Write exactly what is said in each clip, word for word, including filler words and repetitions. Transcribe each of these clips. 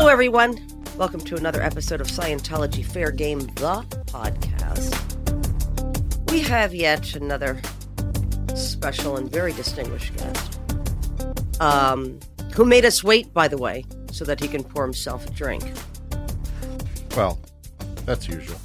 Hello, everyone. Welcome to another episode of Scientology Fair Game, the podcast. We have yet another special and very distinguished guest, um, who made us wait, by the way, so that he can pour himself a drink. Well, that's usual.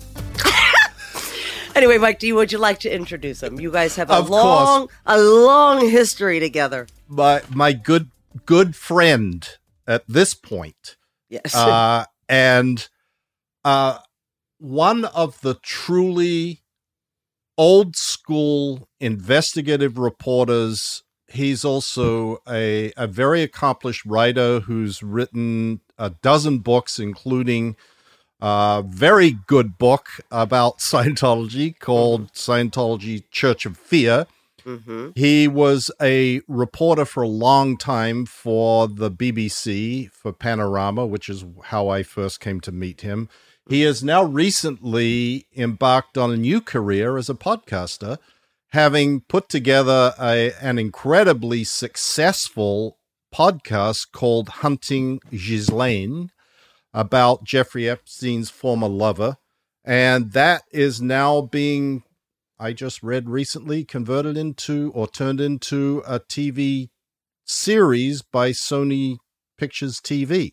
Anyway, Mike, do you, would you like to introduce him? You guys have a Of long, course. a long history together. My my good good friend at this point, Yes. uh, and uh, one of the truly old school investigative reporters. He's also a a very accomplished writer who's written a dozen books, including a very good book about Scientology called Scientology Church of Fear. Mm-hmm. He was a reporter for a long time for the B B C, for Panorama, which is how I first came to meet him. He has now recently embarked on a new career as a podcaster, having put together a, an incredibly successful podcast called Hunting Ghislaine, about Jeffrey Epstein's former lover. And that is now being, I just read recently, converted into or turned into a T V series by Sony Pictures T V.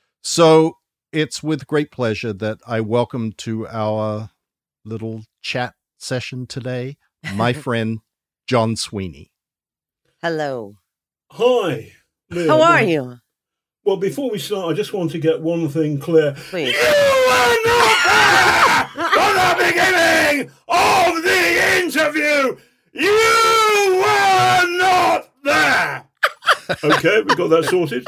So it's with great pleasure that I welcome to our little chat session today, my friend, John Sweeney. Hello. Hi. Liam. How are you? Well, before we start, I just want to get one thing clear. Please. You were not there from the beginning of the interview. You were not there. Okay, we got that sorted.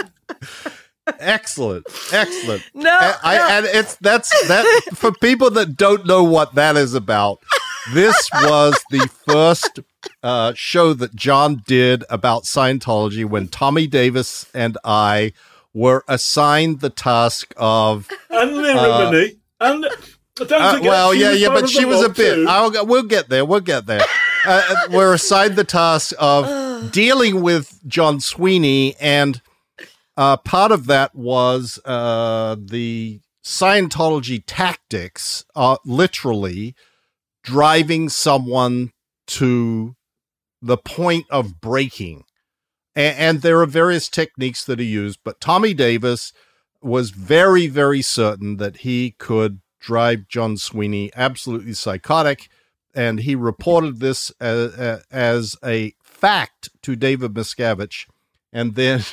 Excellent, excellent. No, and, I, no. and it's that's that for people that don't know what that is about. This was the first uh, show that John did about Scientology when Tommy Davis and I were assigned the task of. And Lirimony. Uh, and don't uh, forget, well, she yeah, was yeah, part but of she the was a mob bit. too. I'll, we'll get there. We'll get there. Uh, we're assigned the task of dealing with John Sweeney, and uh, part of that was uh, the Scientology tactics, uh, literally driving someone to the point of breaking. And, and there are various techniques that are used, but Tommy Davis was very, very certain that he could drive John Sweeney absolutely psychotic. And he reported this as, as a fact to David Miscavige. And then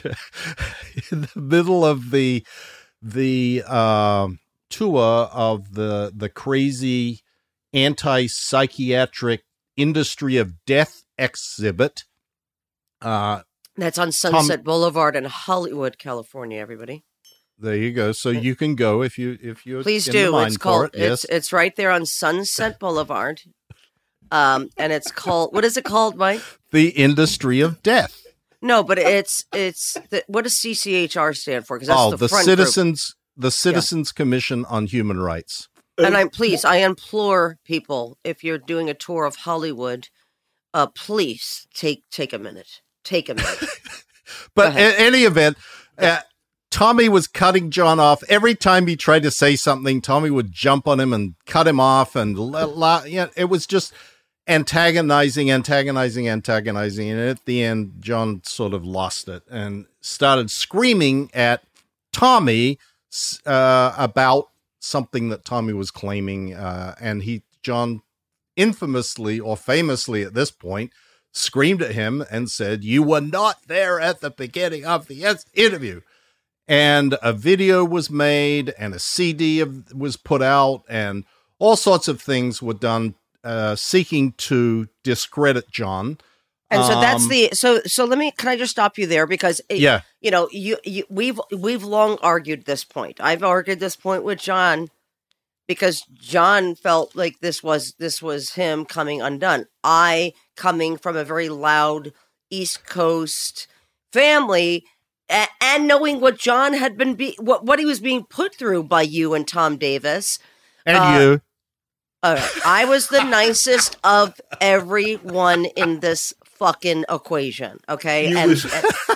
in the middle of the the uh, tour of the the crazy anti-psychiatric industry of death exhibit, uh, That's on Sunset Boulevard in Hollywood, California, everybody. there you go. So you can go if you if you're Please in the do. mind It's for called it. Yes. it's it's right there on Sunset Boulevard. Um and it's called, what is it called, Mike? The industry of death. No, but it's it's the, what does C C H R stand for? Because that's Oh, the, the front group. citizens the Citizens Commission on Human Rights. And I'm please, I implore people, if you're doing a tour of Hollywood, uh, please take take a minute. Take a minute. But in any event, uh, Tommy was cutting John off. Every time he tried to say something, Tommy would jump on him and cut him off. And la, la, you know, it was just antagonizing, antagonizing, antagonizing. And at the end, John sort of lost it and started screaming at Tommy uh, about something that Tommy was claiming. Uh, and he, John, infamously or famously at this point, screamed at him and said, "You were not there at the beginning of the interview." And a video was made and a C D of, was put out and all sorts of things were done uh, seeking to discredit John. And so that's Um, the so so let me can I just stop you there because it, Yeah. you know you, you we've we've long argued this point. I've argued this point with John because John felt like this was this was him coming undone. I, coming from a very loud East Coast family, a- and knowing what John had been be what what he was being put through by you and Tom Davis, And Uh, you. all right, I was the nicest of everyone in this fucking equation. Okay, You and, was- and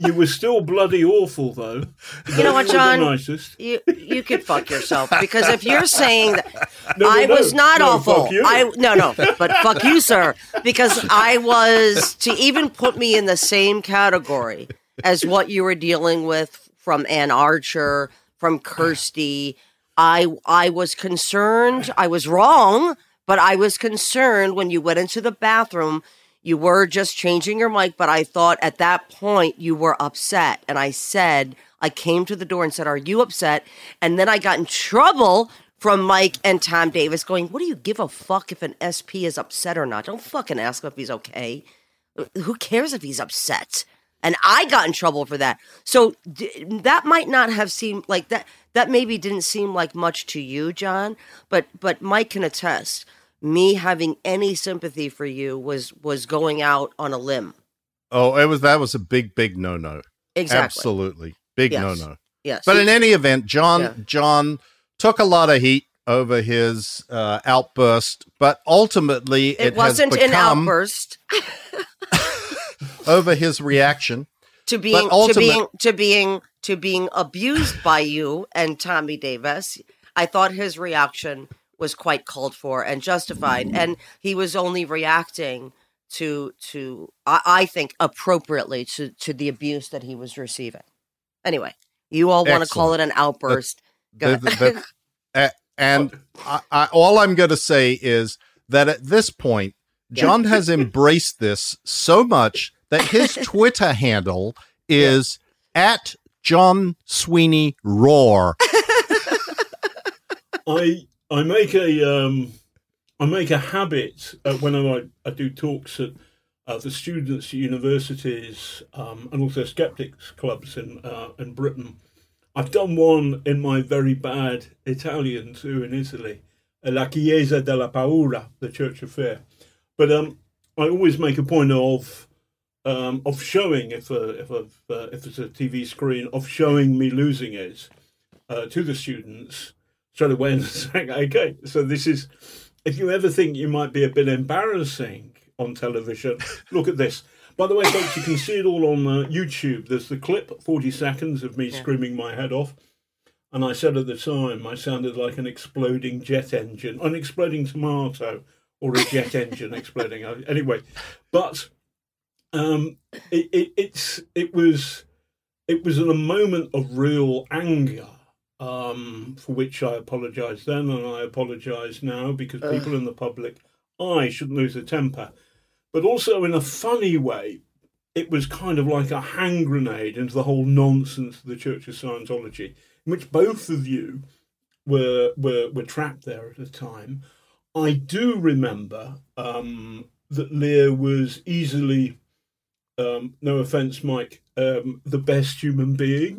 You were still bloody awful, though. You know what, John? The nicest. You you could fuck yourself, because if you're saying that No, no, I no. was not No, awful, fuck you. I no no, but fuck you, sir, because I was, to even put me in the same category as what you were dealing with from Ann Archer, from Kirsty. I I was concerned. I was wrong, but I was concerned when you went into the bathroom. You were just changing your mic, but I thought at that point you were upset. And I said, I came to the door and said, are you upset? And then I got in trouble from Mike and Tom Davis going, what do you give a fuck if an S P is upset or not? Don't fucking ask him if he's okay. Who cares if he's upset? And I got in trouble for that. So d- that might not have seemed like that. That maybe didn't seem like much to you, John, but but Mike can attest. Me having any sympathy for you was was going out on a limb. Oh, it was that was a big, big no no. Exactly. Absolutely. Big Yes. no no. Yes. But in any event, John Yeah. John took a lot of heat over his uh, outburst, but ultimately it, it wasn't has an become outburst over his reaction. to being to ultimate- being to being to being abused by you and Tommy Davis. I thought his reaction was quite called for and justified, and he was only reacting to to I, I think appropriately to to the abuse that he was receiving. Anyway, you all want to call it an outburst. Go The- ahead. the- uh, and I, I, all I'm going to say is that at this point, John has embraced this so much that his Twitter handle is at John Sweeney Roar. I I make a um, I make a habit uh, whenever I, I do talks at uh, the students at universities um, and also skeptics clubs in uh, in Britain. I've done one in my very bad Italian too in Italy, La Chiesa della Paura, the Church of Fear. But um, I always make a point of um, of showing if a, if a, uh, if it's a T V screen of showing me losing it uh, to the students straight away and saying, okay, so this is, if you ever think you might be a bit embarrassing on television, look at this. By the way, folks, you can see it all on uh, YouTube. There's the clip, forty seconds of me yeah. screaming my head off. And I said at the time, I sounded like an exploding jet engine, an exploding tomato, or a jet engine exploding. Anyway, but um, it, it, it's it was it was in a moment of real anger, um, for which I apologise then, and I apologise now, because Ugh. people in the public, I shouldn't lose a temper. But also in a funny way, it was kind of like a hand grenade into the whole nonsense of the Church of Scientology, in which both of you were were, were trapped there at the time. I do remember um, that Lear was easily, um, no offence, Mike, um, the best human being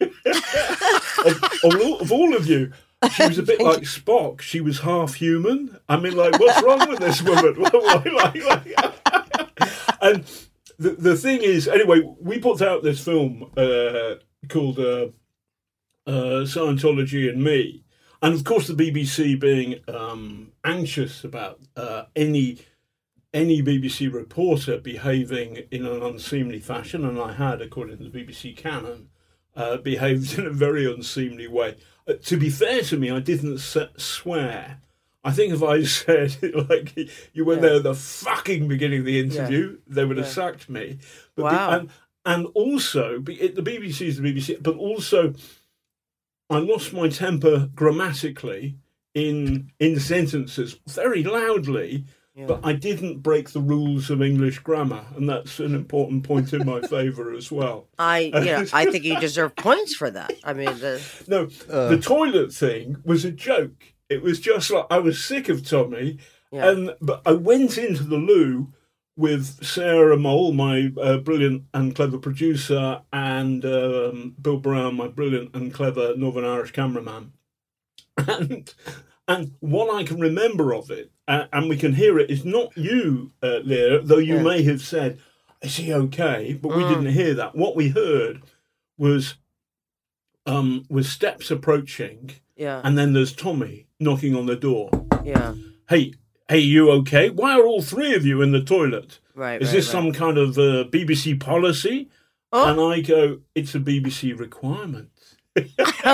of, of, all, of all of you. She was a bit like Spock. She was half human. I mean, like, what's wrong with this woman? like, like, and the the thing is, anyway, we put out this film uh, called uh, uh, Scientology and Me. And, of course, the B B C being um, anxious about uh, any any B B C reporter behaving in an unseemly fashion, and I had, according to the B B C canon, uh, behaved in a very unseemly way. Uh, to be fair to me, I didn't s- swear. I think if I said, like, you were yeah. there at the fucking beginning of the interview, yeah. they would have yeah. sacked me. But wow. the, and, and also, the B B C is the B B C, but also I lost my temper grammatically in in sentences very loudly, yeah. but I didn't break the rules of English grammar, and that's an important point in my favour as well. I yeah, I think you deserve points for that. I mean, the... no, uh... the toilet thing was a joke. It was just like I was sick of Tommy, yeah. and but I went into the loo with Sarah Mole, my uh, brilliant and clever producer, and um, Bill Brown, my brilliant and clever Northern Irish cameraman. And and what I can remember of it, uh, and we can hear it, is not you, uh, Leah, though you yeah. may have said, is he okay? But we mm. didn't hear that. What we heard was um, was steps approaching, yeah. and then there's Tommy knocking on the door. Yeah. Hey, hey, you okay? Why are all three of you in the toilet? Right. Is right, this right. some kind of uh, B B C policy? Oh. And I go, it's a B B C requirement. but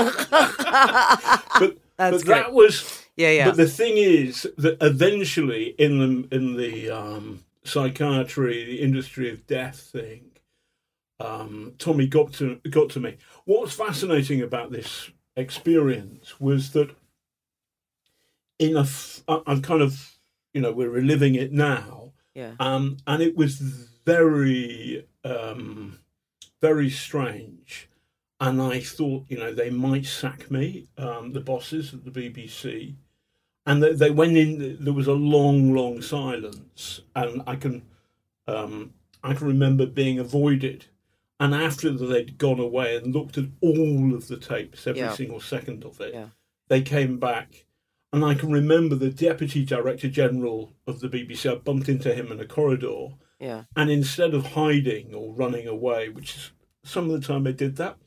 That's but that great. was Yeah, yeah. But the thing is that eventually in the in the um, psychiatry, the industry of death thing, um, Tommy got to got to me. What's fascinating about this experience was that in a f- I'm kind of you know we're reliving it now, Yeah. um, and it was very um, very strange. And I thought, you know, they might sack me, um, the bosses at the B B C. And they, they went in, there was a long, long silence. And I can um, I can remember being avoided. And after they'd gone away and looked at all of the tapes, every Yeah. single second of it, Yeah. they came back. And I can remember the Deputy Director General of the B B C, I bumped into him in a corridor. Yeah. And instead of hiding or running away, which is some of the time I did that,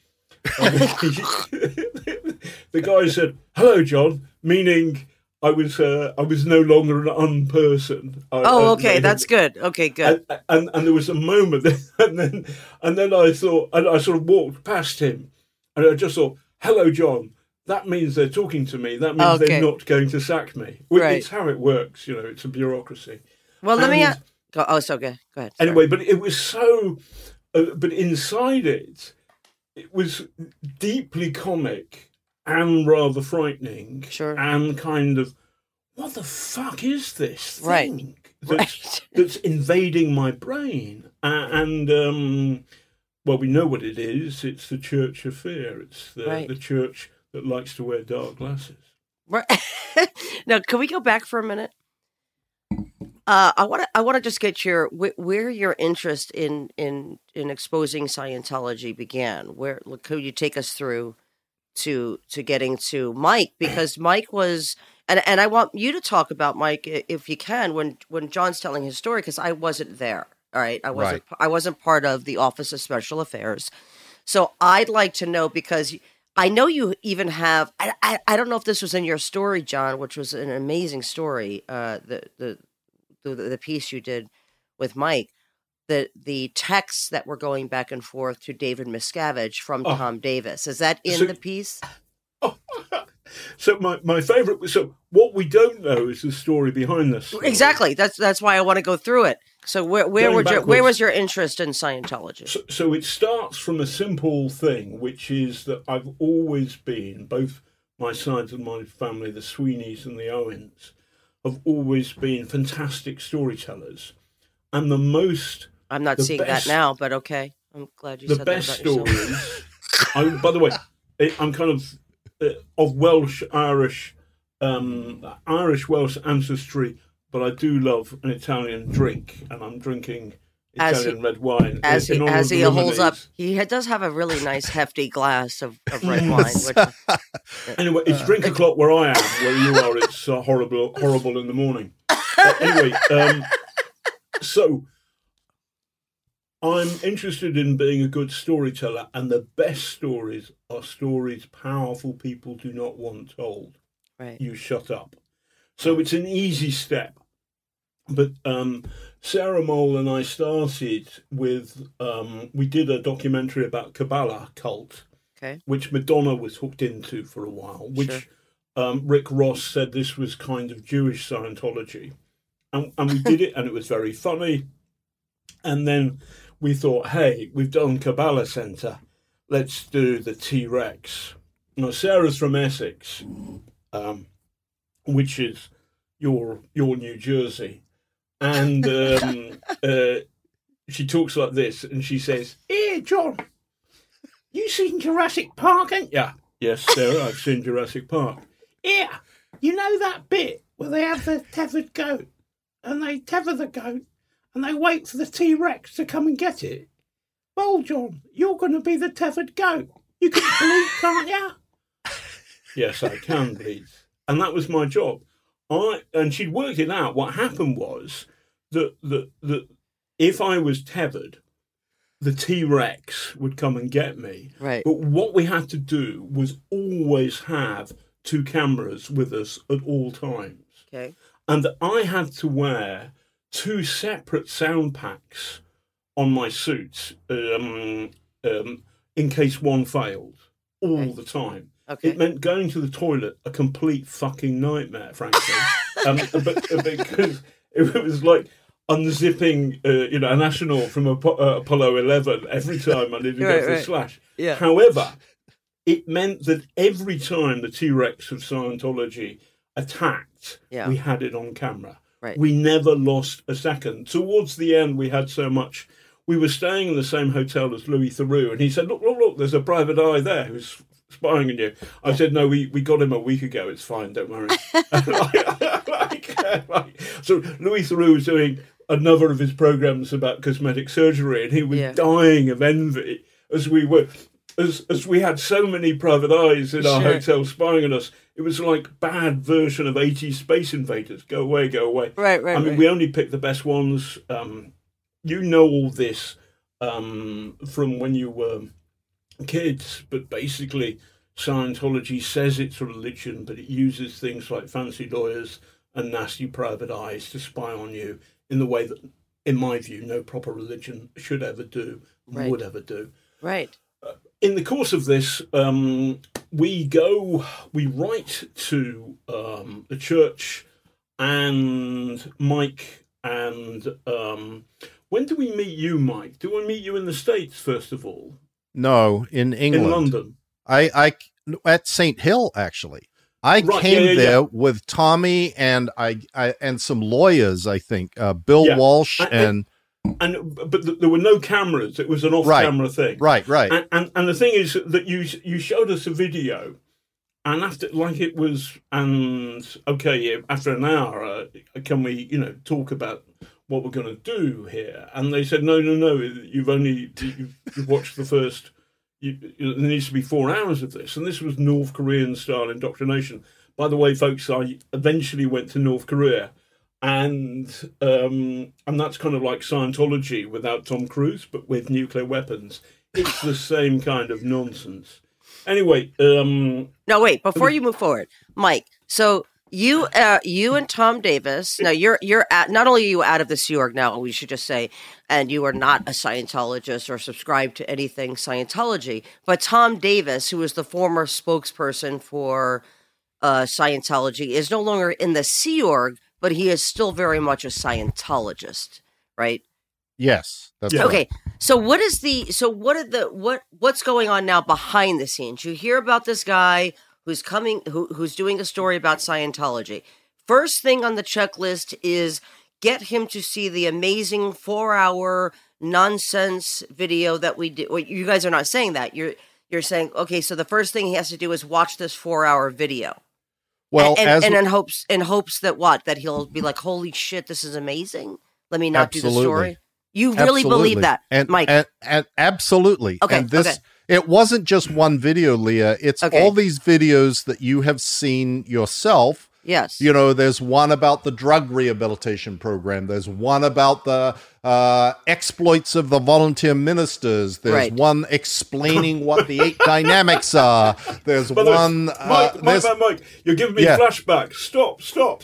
the guy said, "Hello, John," meaning I was uh, I was no longer an unperson. I, Oh, uh, okay, they- that's good. Okay, good. And, and and there was a moment, and then and then I thought, and I sort of walked past him, and I just thought, "Hello, John." That means they're talking to me. That means Okay. they're not going to sack me. Well, Right. It's how it works, you know. It's a bureaucracy. Well, let me. and- a- Go, oh, so good. Go ahead. Sorry. Anyway, but it was so, uh, but inside it, it was deeply comic and rather frightening. Sure. And kind of, what the fuck is this Right. thing that's, Right. that's invading my brain? Uh, and, um, well, we know what it is. It's the Church of Fear. It's the, Right. the church that likes to wear dark glasses. Right. Now, can we go back for a minute? Uh, I want to. I want to just get your wh- where your interest in in in exposing Scientology began. Where look, could you take us through to to getting to Mike? Because Mike was, and and I want you to talk about Mike i- if you can when when John's telling his story, because I wasn't there. All right, I wasn't. I wasn't part of the Office of Special Affairs, so I'd like to know because. I know you even have. I, I I don't know if this was in your story, John, which was an amazing story. Uh, the the the, the piece you did with Mike, the the texts that were going back and forth to David Miscavige from Oh. Tom Davis. Is that in So- the piece? So my, my favourite, so what we don't know is the story behind this. story. Exactly. That's that's why I want to go through it. So where where Going would your, where backwards. was your interest in Scientology? So, so it starts from a simple thing, which is that I've always been, both my sides of my family, the Sweeneys and the Owens, have always been fantastic storytellers. And the most, I'm not the seeing best- that now, but okay. I'm glad you the said best that about yourself. stories, I, by the way, I- I'm kind of uh, of Welsh, Irish, um, Irish Welsh ancestry, but I do love an Italian drink, and I'm drinking As Italian he- red wine. As in he honour as of the he holds up, Romanese. he ha- does have a really nice hefty glass of, of red wine. Which, Anyway, it's drink o'clock where I am. Where you are, it's uh, horrible, horrible in the morning. Uh, anyway, um, so I'm interested in being a good storyteller, and the best stories are stories powerful people do not want told. right. You shut up. So it's an easy step. But um, Sarah Mole and I started with, um, we did a documentary about Kabbalah cult, Okay. which Madonna was hooked into for a while, which Sure. um, Rick Ross said this was kind of Jewish Scientology. And, and we did it, and it was very funny. And then we thought, hey, we've done Kabbalah Centre. Let's do the T-Rex. Now, Sarah's from Essex, um, which is your your New Jersey. And um, uh, she talks like this, and she says, "Here, John, you seen Jurassic Park, ain't ya?" "Yes, Sarah, I've seen Jurassic Park." "Here, you know that bit where they have the tethered goat, and they tether the goat, and they wait for the T-Rex to come and get it? Well, John, you're going to be the tethered goat. You can bleed, can't ya?" "Yes, I can bleed." And that was my job. I and she'd worked it out. What happened was that that that if I was tethered, the T-Rex would come and get me. Right. But what we had to do was always have two cameras with us at all times. Okay. And I had to wear two separate sound packs on my suit. Um, um, in case one failed all Okay. the time. Okay. It meant going to the toilet a complete fucking nightmare, frankly. um, but, because it was like unzipping, uh, you know, an astronaut from Apo- uh, Apollo eleven every time I needed to Right, go for a right. slash. Yeah. However, it meant that every time the T-Rex of Scientology attacked, Yeah. we had it on camera. Right. We never lost a second. Towards the end, we had so much. We were staying in the same hotel as Louis Theroux, and he said, look, look, look, there's a private eye there who's spying on you. I said, no, we, we got him a week ago. It's fine, don't worry. like, like, like, so Louis Theroux was doing another of his programs about cosmetic surgery, and he was Yeah. dying of envy as we were... As, as we had so many private eyes in our Sure. hotel spying on us, it was like bad version of eighties Space Invaders. Go away, go away. Right, right, I mean, right. we only picked the best ones. Um, you know all this um, from when you were kids, but basically Scientology says it's a religion, but it uses things like fancy lawyers and nasty private eyes to spy on you in the way that, in my view, no proper religion should ever do, Right. would ever do. Right. In the course of this, um, we go, we write to um, the church and Mike. And um, when do we meet you, Mike? Do we meet you in the States, first of all? No, in England. In London? I, I at Saint Hill actually. I Right, came yeah, yeah, there yeah. with Tommy and I, I and some lawyers. I think uh, Bill Yeah. Walsh I- I- and And but th- there were no cameras. It was an off-camera thing. right, right. And, and and the thing is that you you showed us a video, and after like it was, and okay, yeah, after an hour, uh, can we you know talk about what we're going to do here? And they said, no, no, no, you've only you've, you've watched the first. You, you, there needs to be four hours of this, and this was North Korean style indoctrination. By the way, folks, I eventually went to North Korea. And um, and that's kind of like Scientology without Tom Cruise, but with nuclear weapons. It's the same kind of nonsense. Anyway, um, No, wait. Before you move forward, Mike. So you, uh, you and Tom Davis. Now you're you're at. Not only are you out of the Sea Org now, we should just say, and you are not a Scientologist or subscribe to anything Scientology. But Tom Davis, who is the former spokesperson for uh, Scientology, is no longer in the Sea Org, but he is still very much a Scientologist, right? Yes, that's Yeah. right. Okay. So what is the so what are the what what's going on now behind the scenes? You hear about this guy who's coming who who's doing a story about Scientology. First thing on the checklist is get him to see the amazing four-hour nonsense video that we did. Well, you guys are not saying that. You're you're saying, okay, so the first thing he has to do is watch this four-hour video. Well, and, as and in hopes in hopes that what? That he'll be like, holy shit, this is amazing. Let me not do the Absolutely. story. You really absolutely. believe that, and, Mike? And, and absolutely. Okay, And this, okay. it wasn't just one video, Leah. It's Okay. all these videos that you have seen yourself. Yes. You know, there's one about the drug rehabilitation program. There's one about the uh, exploits of the volunteer ministers. There's Right. one explaining what the eight dynamics are. There's by the way, one. Mike, uh, Mike, there's- Mike, Mike, you're giving me Yeah. flashbacks. Stop, stop.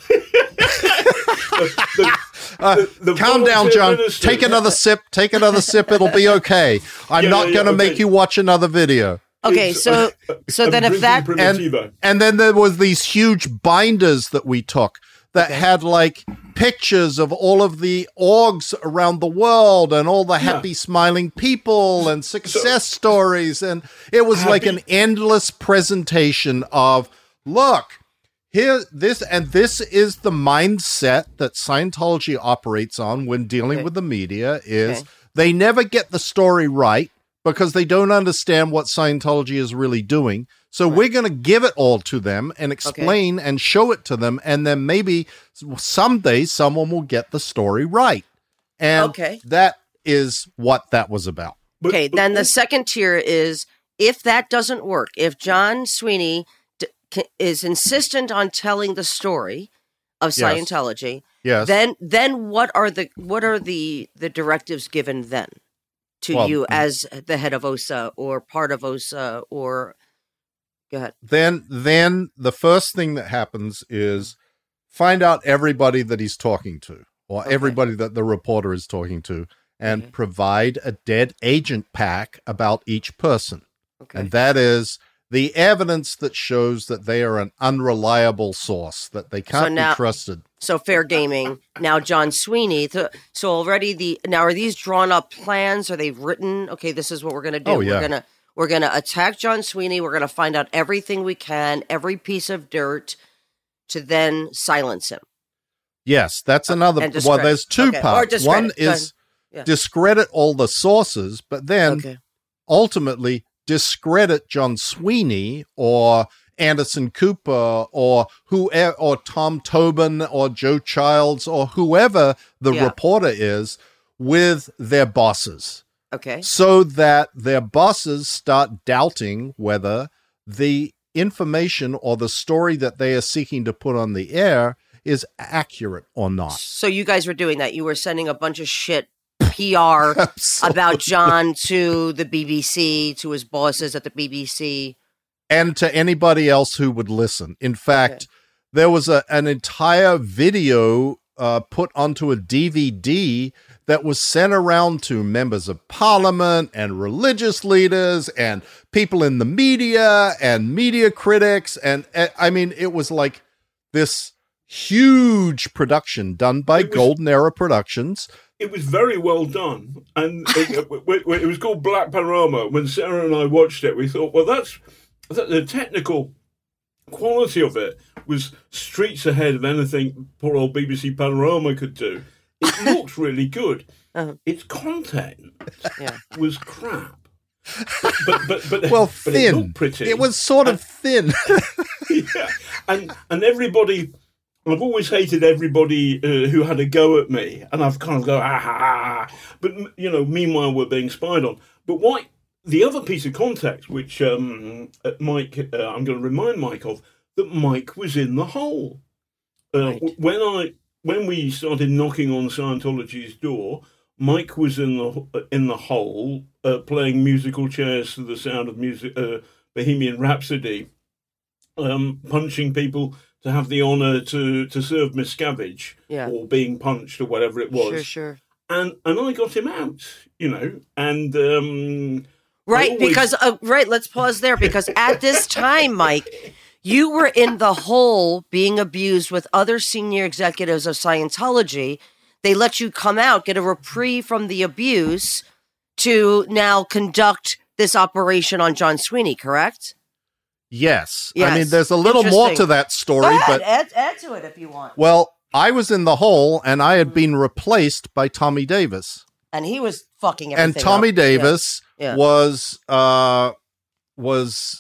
The- the- Uh, the- the calm down, volunteer John. minister- Take another sip. Take another sip. It'll be okay. I'm Yeah, not yeah, going to yeah, make okay. you watch another video. Okay, It's, so uh, so I'm then if drinking that Primitivo. And then there was these huge binders that we took that had like pictures of all of the orgs around the world and all the happy smiling people and success stories. And it was like an Happy- endless presentation of, look, here, this, and this is the mindset that Scientology operates on when dealing Okay. with the media is Okay. they never get the story right because they don't understand what Scientology is really doing. So we're going to give it all to them and explain and show it to them. And then maybe someday someone will get the story right. And Okay. that is what that was about. But- okay, but- then the second tier is if that doesn't work, if John Sweeney d- c- is insistent on telling the story of Yes. Scientology, Yes. then then what are the what are the the directives given then to Well, you as the head of O S A or part of O S A or go ahead. then then the first thing that happens is find out everybody that he's talking to or Okay. everybody that the reporter is talking to and Okay. provide a dead agent pack about each person. Okay. And that is the evidence that shows that they are an unreliable source, that they can't now- be trusted. So fair gaming. Now, John Sweeney. th- So already the now are these drawn up plans? Are they written? Okay, this is what we're gonna do. Oh, yeah. We're gonna we're gonna attack John Sweeney. We're gonna find out everything we can, every piece of dirt, to then silence him. Yes, that's another. and Well, discredit. there's two Okay, or parts. discredit. One Go is Yeah. discredit all the sources, but then Okay. ultimately discredit John Sweeney or Anderson Cooper or whoever, or Tom Tobin or Joe Childs or whoever the Yeah. reporter is with their bosses, Okay. so that their bosses start doubting whether the information or the story that they are seeking to put on the air is accurate or not. So you guys were doing that. You were sending a bunch of shit P R Absolutely. about John to the B B C, to his bosses at the B B C. And to anybody else who would listen. In fact, Okay. there was a, an entire video uh, put onto a D V D that was sent around to members of parliament and religious leaders and people in the media and media critics. And uh, I mean, it was like this huge production done by It was- Golden Era Productions. It was very well done, and it, it, it was called Black Panorama. When Sarah and I watched it, we thought, well, that's that the technical quality of it was streets ahead of anything poor old B B C Panorama could do. It looked really good. Uh-huh. Its content Yeah. was crap, but but but Well, but it thin. looked pretty. It was sort of thin. Yeah, and and everybody. I've always hated everybody uh, who had a go at me, and I've kind of go ah ha ha. But you know, meanwhile we're being spied on. But why? The other piece of context, which um, uh, Mike, uh, I'm going to remind Mike of, that Mike was in the hole uh, Right. w- when I when we started knocking on Scientology's door. Mike was in the in the hole uh, playing musical chairs to the sound of music, uh, Bohemian Rhapsody, um, punching people to have the honour to, to serve Miscavige, Yeah. or being punched or whatever it was. Sure, sure. And and I got him out, you know, and um, Right, always- because uh, right, let's pause there because at this time, Mike, you were in the hole being abused with other senior executives of Scientology. They let you come out, get a reprieve from the abuse to now conduct this operation on John Sweeney, correct? Yes. I Yes. mean, there's a little more Interesting. to that story, but add, add to it if you want. well, I was in the hole and I had been replaced by Tommy Davis. And he was fucking everything And Tommy up. Davis Yeah. Yeah. was uh was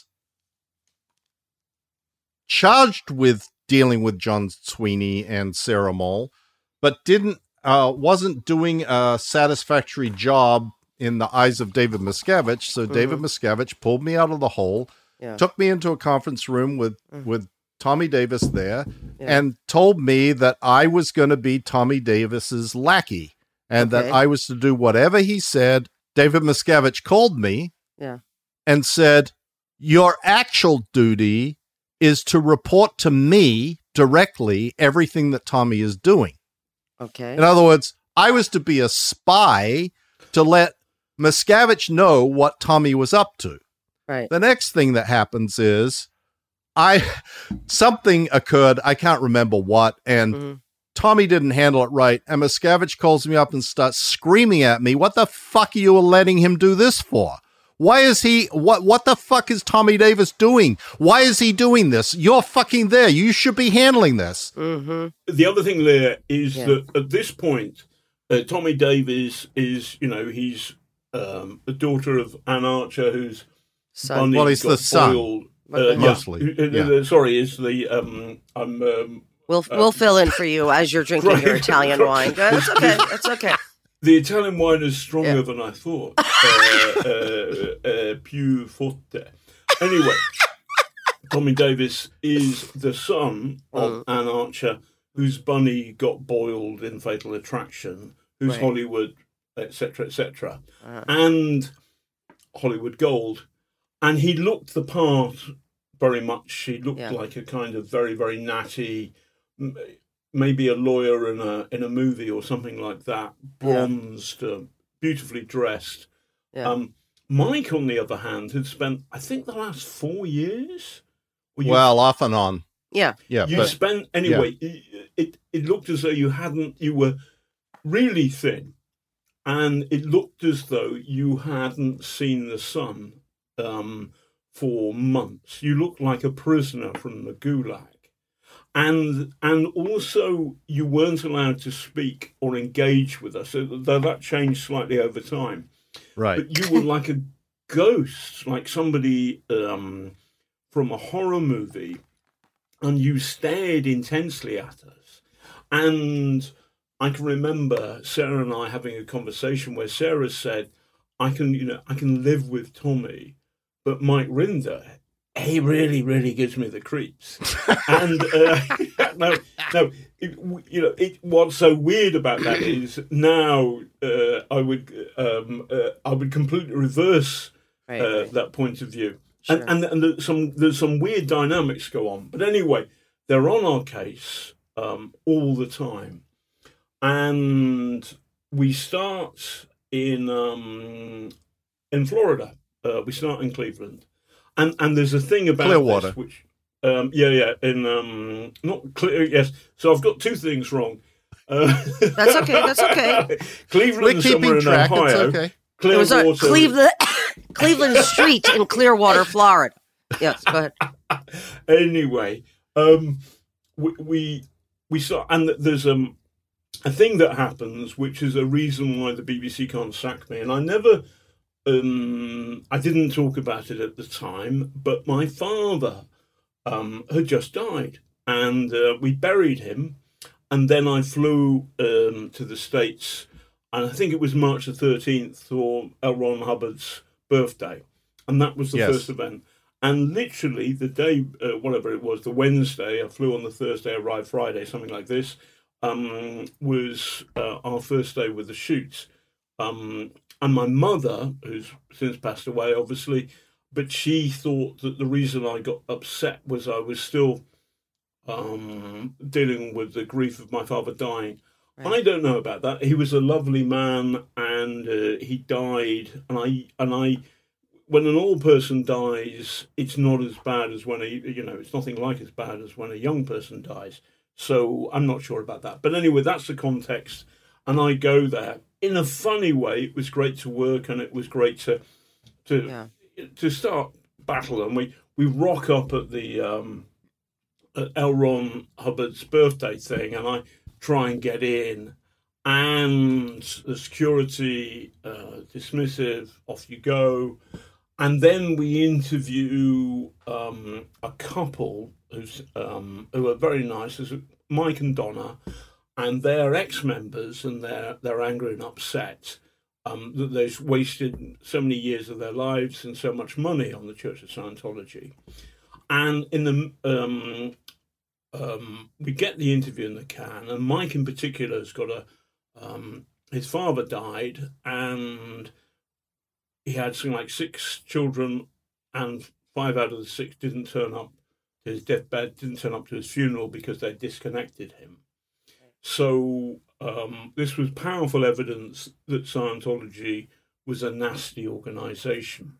charged with dealing with John Sweeney and Sarah Mole, but didn't uh wasn't doing a satisfactory job in the eyes of David Miscavige. So David Miscavige pulled me out of the hole, Yeah. took me into a conference room with with Tommy Davis there, Yeah. and told me that I was going to be Tommy Davis's lackey and that Okay. I was to do whatever he said. David Miscavige called me Yeah. and said, your actual duty is to report to me directly everything that Tommy is doing. Okay. In other words, I was to be a spy to let Miscavige know what Tommy was up to. Right. The next thing that happens is I something occurred, I can't remember what, and Mhm. Tommy didn't handle it right, and Miscavige calls me up and starts screaming at me, what the fuck are you letting him do this for? Why is he, what what the fuck is Tommy Davis doing? Why is he doing this? You're fucking there. You should be handling this. Mm-hmm. the other thing there is Yeah. that at this point, uh, Tommy Davis is, you know, he's um, the daughter of Anne Archer, who's Son. bunny Well, he's got the son. boiled. But- Uh, yeah. Mostly, Uh, uh, yeah. uh, Sorry, is the um, I'm um, We'll we'll fill in for you as you're drinking your Right. Italian wine. That's okay. That's okay. the Italian wine is stronger Yeah. than I thought. Uh, uh, uh, più forte. Anyway, Tommy Davis is the son of Mm. Anne Archer, whose bunny got boiled in Fatal Attraction, who's Right. Hollywood, et cetera, et cetera, Uh, and Hollywood Gold. And he looked the part very much. He looked Yeah. like a kind of very, very natty, m- maybe a lawyer in a in a movie or something like that, bronzed, uh, beautifully dressed. Yeah. Um, Mike, on the other hand, had spent, I think, the last four years. You, well, off and on. Yeah. Yeah. You but, spent, anyway, yeah. it, it, it looked as though you hadn't, you were really thin. And it looked as though you hadn't seen the sun um, for months. You looked like a prisoner from the gulag. And and also you weren't allowed to speak or engage with us, though that changed slightly over time. Right. But you were like a ghost, like somebody um, from a horror movie, and you stared intensely at us. And I can remember Sarah and I having a conversation where Sarah said, I can, you know, I can live with Tommy, but Mike Rinder, he really, really gives me the creeps. and uh, no, no, it, you know, it, what's so weird about that is now uh, I would, um, uh, I would completely reverse Right, uh, right. that point of view, Sure. and and, and there's some there's some weird dynamics go on. But anyway, they're on our case um, all the time, and we start in um, in Florida. Uh, we start in Cleveland. And and there's a thing about Clearwater. this, which, um, yeah, yeah, in, um, not clear, yes. So I've got two things wrong. Uh, That's okay, that's okay. Cleveland We're somewhere keeping in track. Ohio. It's okay. It was a Clearwater. Cleveland Cleveland Street in Clearwater, Florida. Yes, go ahead. Anyway, um, we, we, we saw, and there's um, a thing that happens, which is a reason why the B B C can't sack me. And I never, um, I didn't talk about it at the time, but my father um, had just died, and uh, we buried him. And then I flew um, to the States, and I think it was March the thirteenth for L. Ron Hubbard's birthday. And that was the Yes. first event. And literally the day, uh, whatever it was, the Wednesday, I flew on the Thursday, arrived Friday, something like this, um, was uh, our first day with the shoots. Um, and my mother, who's since passed away, obviously, but she thought that the reason I got upset was I was still um, dealing with the grief of my father dying. Right. I don't know about that. He was a lovely man, and uh, he died. And I, and I, when an old person dies, it's not as bad as when a, you know, it's nothing like as bad as when a young person dies. So I'm not sure about that. But anyway, that's the context. And I go there in a funny way. It was great to work, and it was great to to Yeah. to start battle. And we we rock up at the um, at L. Ron Hubbard's birthday thing, and I try and get in, and the security uh, dismissive, off you go. And then we interview um, a couple who's um, who are very nice, as Mike and Donna, and they're ex-members, and they're they're angry and upset um, that they've wasted so many years of their lives and so much money on the Church of Scientology. And in the um, um, we get the interview in the can, and Mike in particular has got a um, his father died, and he had something like six children, and five out of the six didn't turn up to his deathbed, didn't turn up to his funeral because they disconnected him. So um, this was powerful evidence that Scientology was a nasty organization.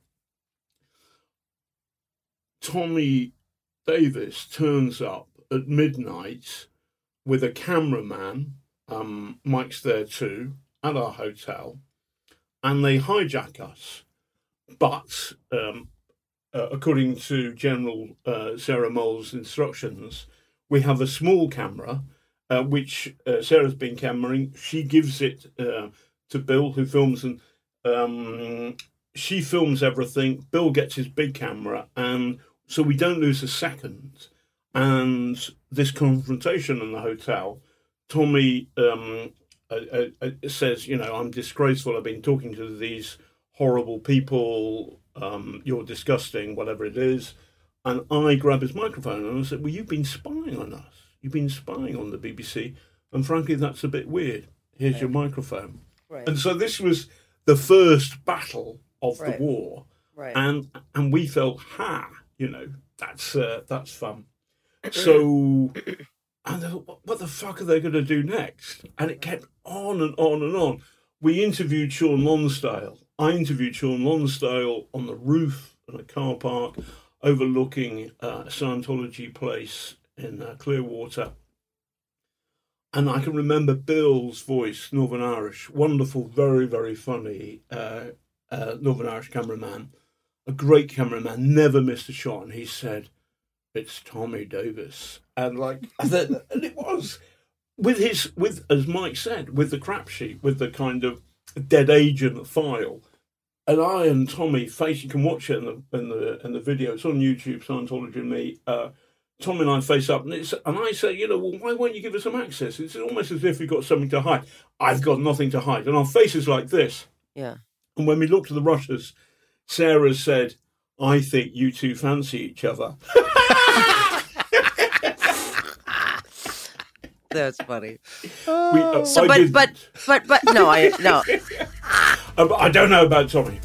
Tommy Davis turns up at midnight with a cameraman, um, Mike's there too, at our hotel, and they hijack us. But um, uh, according to General uh, Sarah Moll's instructions, we have a small camera, uh, which uh, Sarah's been cameraing. She gives it uh, to Bill, who films, and um, she films everything. Bill gets his big camera, and so we don't lose a second. And this confrontation in the hotel, Tommy um, uh, uh, says, you know, I'm disgraceful. I've been talking to these horrible people. Um, you're disgusting, whatever it is. And I grab his microphone and I said, well, you've been spying on us. You've been spying on the B B C. And frankly, that's a bit weird. Here's Right. your microphone. Right. And so this was the first battle of Right. the war. Right. And and we felt, ha, you know, that's uh, that's fun. So, and I thought, what, what the fuck are they going to do next? And it kept on and on and on. we interviewed Sean Lonsdale. I interviewed Sean Lonsdale on the roof of a car park overlooking uh, a Scientology place in uh, Clearwater. And I can remember Bill's voice, Northern Irish, wonderful, very, very funny uh, uh, Northern Irish cameraman, a great cameraman, never missed a shot. And he said, "It's Tommy Davis." And like, and, then, and it was with his, with, as Mike said, with the crap sheet, with the kind of dead agent file. And I and Tommy face, you can watch it in the in the in the video. It's on YouTube, Scientology and me. Uh, Tommy and I face up, and it's and I say, you know, well, why won't you give us some access? It's almost as if we've got something to hide. I've got nothing to hide, and our faces like this. Yeah. And when we looked at the Russians, Sarah said, "I think you two fancy each other." That's funny. We, uh, So, I but, didn't. but, but, but, no, I, no. Uh, I don't know about Tommy.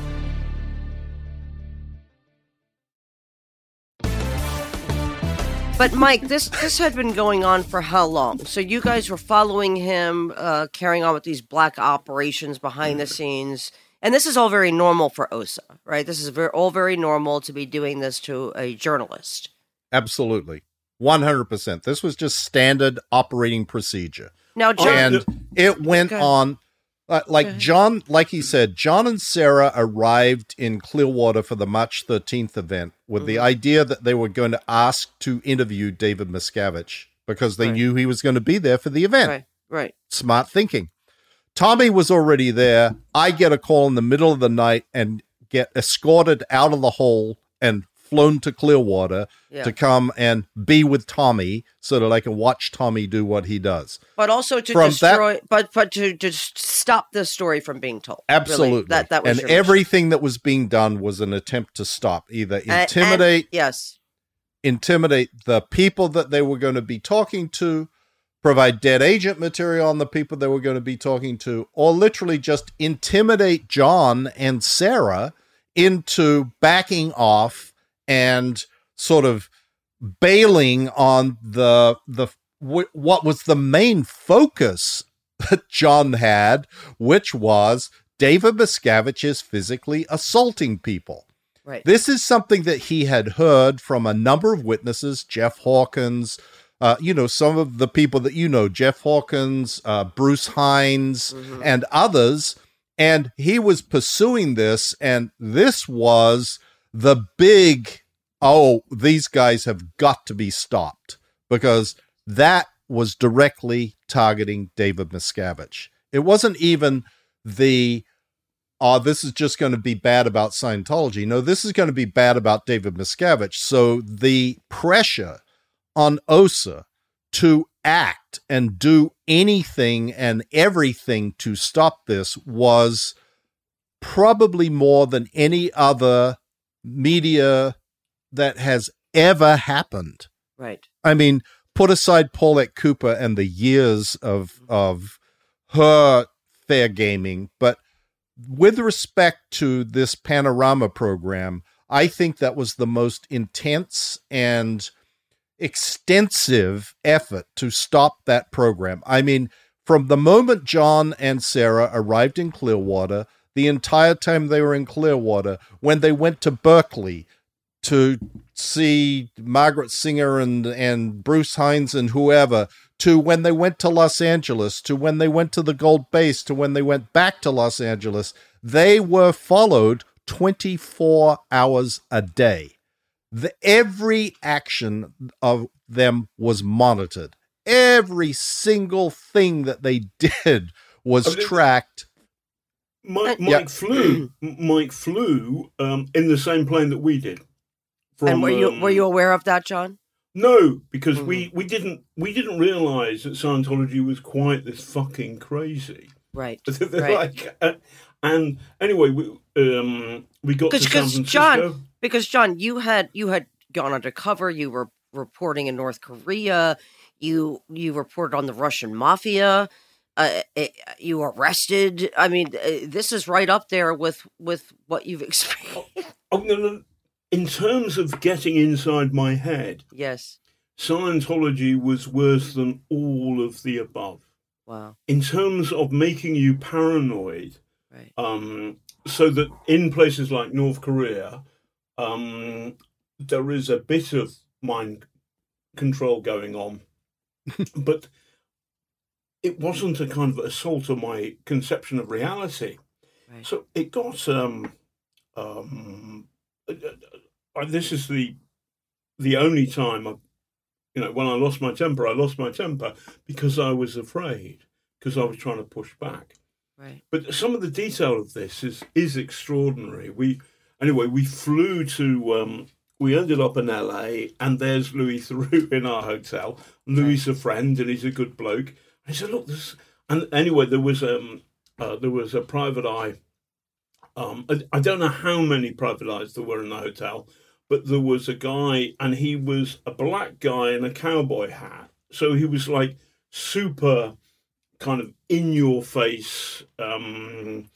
But Mike, this this had been going on for how long? So you guys were following him, uh, carrying on with these black operations behind the scenes, and this is all very normal for O S A, right? This is very, all very normal to be doing this to a journalist. Absolutely. one hundred percent. This was just standard operating procedure. Now, John, And it went Okay. on, uh, like Okay. John, like he said, John and Sarah arrived in Clearwater for the March thirteenth event with the idea that they were going to ask to interview David Miscavige because they Right. knew he was going to be there for the event. right, right, Smart thinking. Tommy was already there. I get a call in the middle of the night and get escorted out of the hole and flown to Clearwater yeah. to come and be with Tommy so that I can watch Tommy do what he does. But also to From destroy, but but to just stop this story from being told. Really. Absolutely. That that was and your mission. everything that was being done was an attempt to stop, either And- and- intimidate, yes, intimidate the people that they were going to be talking to, provide dead agent material on the people they were going to be talking to, or literally just intimidate John and Sarah into backing off and sort of bailing on the the w- what was the main focus that John had, which was David Miscavige is physically assaulting people. right. This is something that he had heard from a number of witnesses, Jeff Hawkins, uh, you know, some of the people that you know, Jeff Hawkins, uh, Bruce Hines, Mhm. and others. And he was pursuing this, and this was the big, oh, these guys have got to be stopped, because that was directly targeting David Miscavige. It wasn't even the, oh, this is just going to be bad about Scientology. No, this is going to be bad about David Miscavige. So the pressure on O S A to act and do anything and everything to stop this was probably more than any other media that has ever happened. Right. I mean, put aside Paulette Cooper and the years of of her fair gaming, but with respect to this Panorama program, I think that was the most intense and extensive effort to stop that program. I mean, from the moment John and Sarah arrived in Clearwater, the entire time they were in Clearwater, when they went to Berkeley to see Margaret Singer and, and Bruce Hines and whoever, to when they went to Los Angeles, to when they went to the Gold Base, to when they went back to Los Angeles, they were followed twenty-four hours a day. The, every action of them was monitored. Every single thing that they did was I mean, tracked. Mike, Yeah. Mike flew. Mike flew um, in the same plane that we did. From, And were you um, were you aware of that, John? No, because Mhm. we, we didn't we didn't realise that Scientology was quite this fucking crazy. Right. They're Right. like, uh, and anyway, we um, we got to San Because Francisco. John, because John, you had you had gone undercover. You were reporting in North Korea. You you reported on the Russian mafia. Uh, it, you arrested. I mean, uh, this is right up there with with what you've experienced. Oh, no, no. In terms of getting inside my head, Yes. Scientology was worse than all of the above. Wow. in terms of making you paranoid. Right. Um, so that in places like North Korea, um, there is a bit of mind control going on, but it wasn't a kind of assault on my conception of reality. Right. So it got. Um, um, uh, uh, this is the the only time I, you know, when I lost my temper, I lost my temper because I was afraid, because I was trying to push back. Right. But some of the detail of this is is extraordinary. We anyway, we flew to. Um, we ended up in L A, and there's Louis Theroux in our hotel. Louis is a friend, and he's a good bloke. I said, "Look, this." And anyway, there was um, uh, there was a private eye. Um, I, I don't know how many private eyes there were in the hotel, but there was a guy, and he was a black guy in a cowboy hat. So he was like super kind of in your face, um,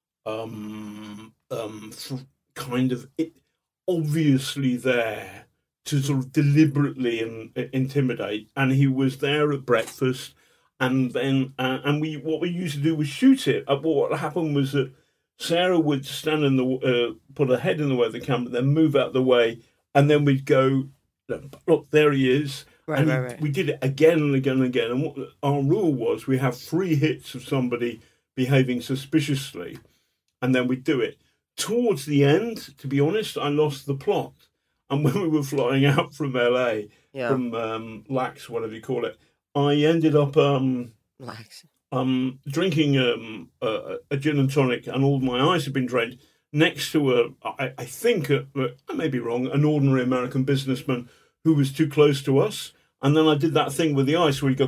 um, um, kind of it, obviously there to sort of deliberately in, intimidate. And he was there at breakfast, and then uh, and we what we used to do was shoot it. Uh, what happened was that Sarah would stand in the uh, put her head in the way of the camera, then move out the way, and then we'd go, look, there he is. Right, and right, he, right. we did it again and again and again. And what our rule was, we have three hits of somebody behaving suspiciously, and then we'd do it. Towards the end, to be honest, I lost the plot. And when we were flying out from L A, Yeah. from um, Lax, whatever you call it, I ended up um, Relax. um, drinking um, a, a gin and tonic, and all my eyes had been drained, next to a, I, I think, a, I may be wrong, an ordinary American businessman who was too close to us. And then I did that thing with the ice where you go,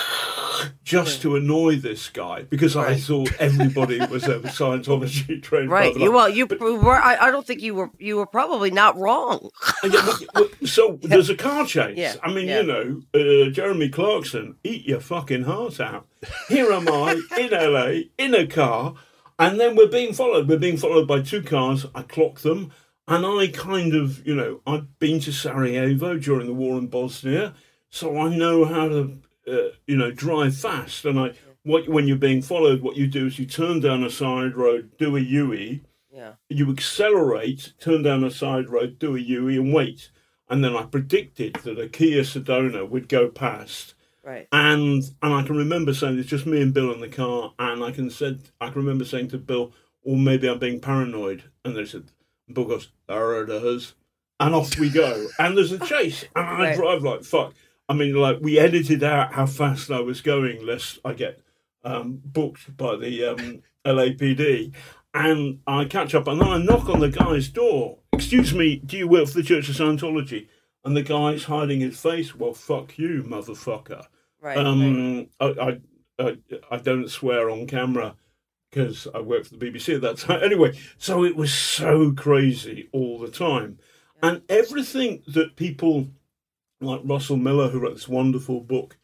just to annoy this guy, because I Right. thought everybody was a Scientology trained. Right. blah, blah, You blah. well, you were. I, I don't think you were. You were probably not wrong. And yet, look, look, so there's a car chase. Yeah, I mean, yeah. you know, uh, Jeremy Clarkson, eat your fucking heart out. Here am I in L A in a car, and then we're being followed. We're being followed by two cars. I clock them, and I kind of, you know, I've been to Sarajevo during the war in Bosnia, so I know how to, uh, you know, drive fast. And I, what when you're being followed, what you do is you turn down a side road, do a U-E. Yeah. You accelerate, turn down a side road, do a U-E, and wait. And then I predicted that a Kia Sedona would go past. Right. And and I can remember saying, it's just me and Bill in the car. And I can said I can remember saying to Bill, or maybe I'm being paranoid. And they said, and Bill goes, there it is. And off we go. And there's a chase. And I Right. drive like fuck. I mean, like, we edited out how fast I was going, lest I get um, booked by the um, L A P D. And I catch up, and then I knock on the guy's door. Excuse me, do you work for the Church of Scientology? And the guy's hiding his face. Well, fuck you, motherfucker. Right. right. Um, I, I, I, I don't swear on camera because I worked for the B B C at that time. Anyway, so it was so crazy all the time. And everything that people like Russell Miller, who wrote this wonderful book,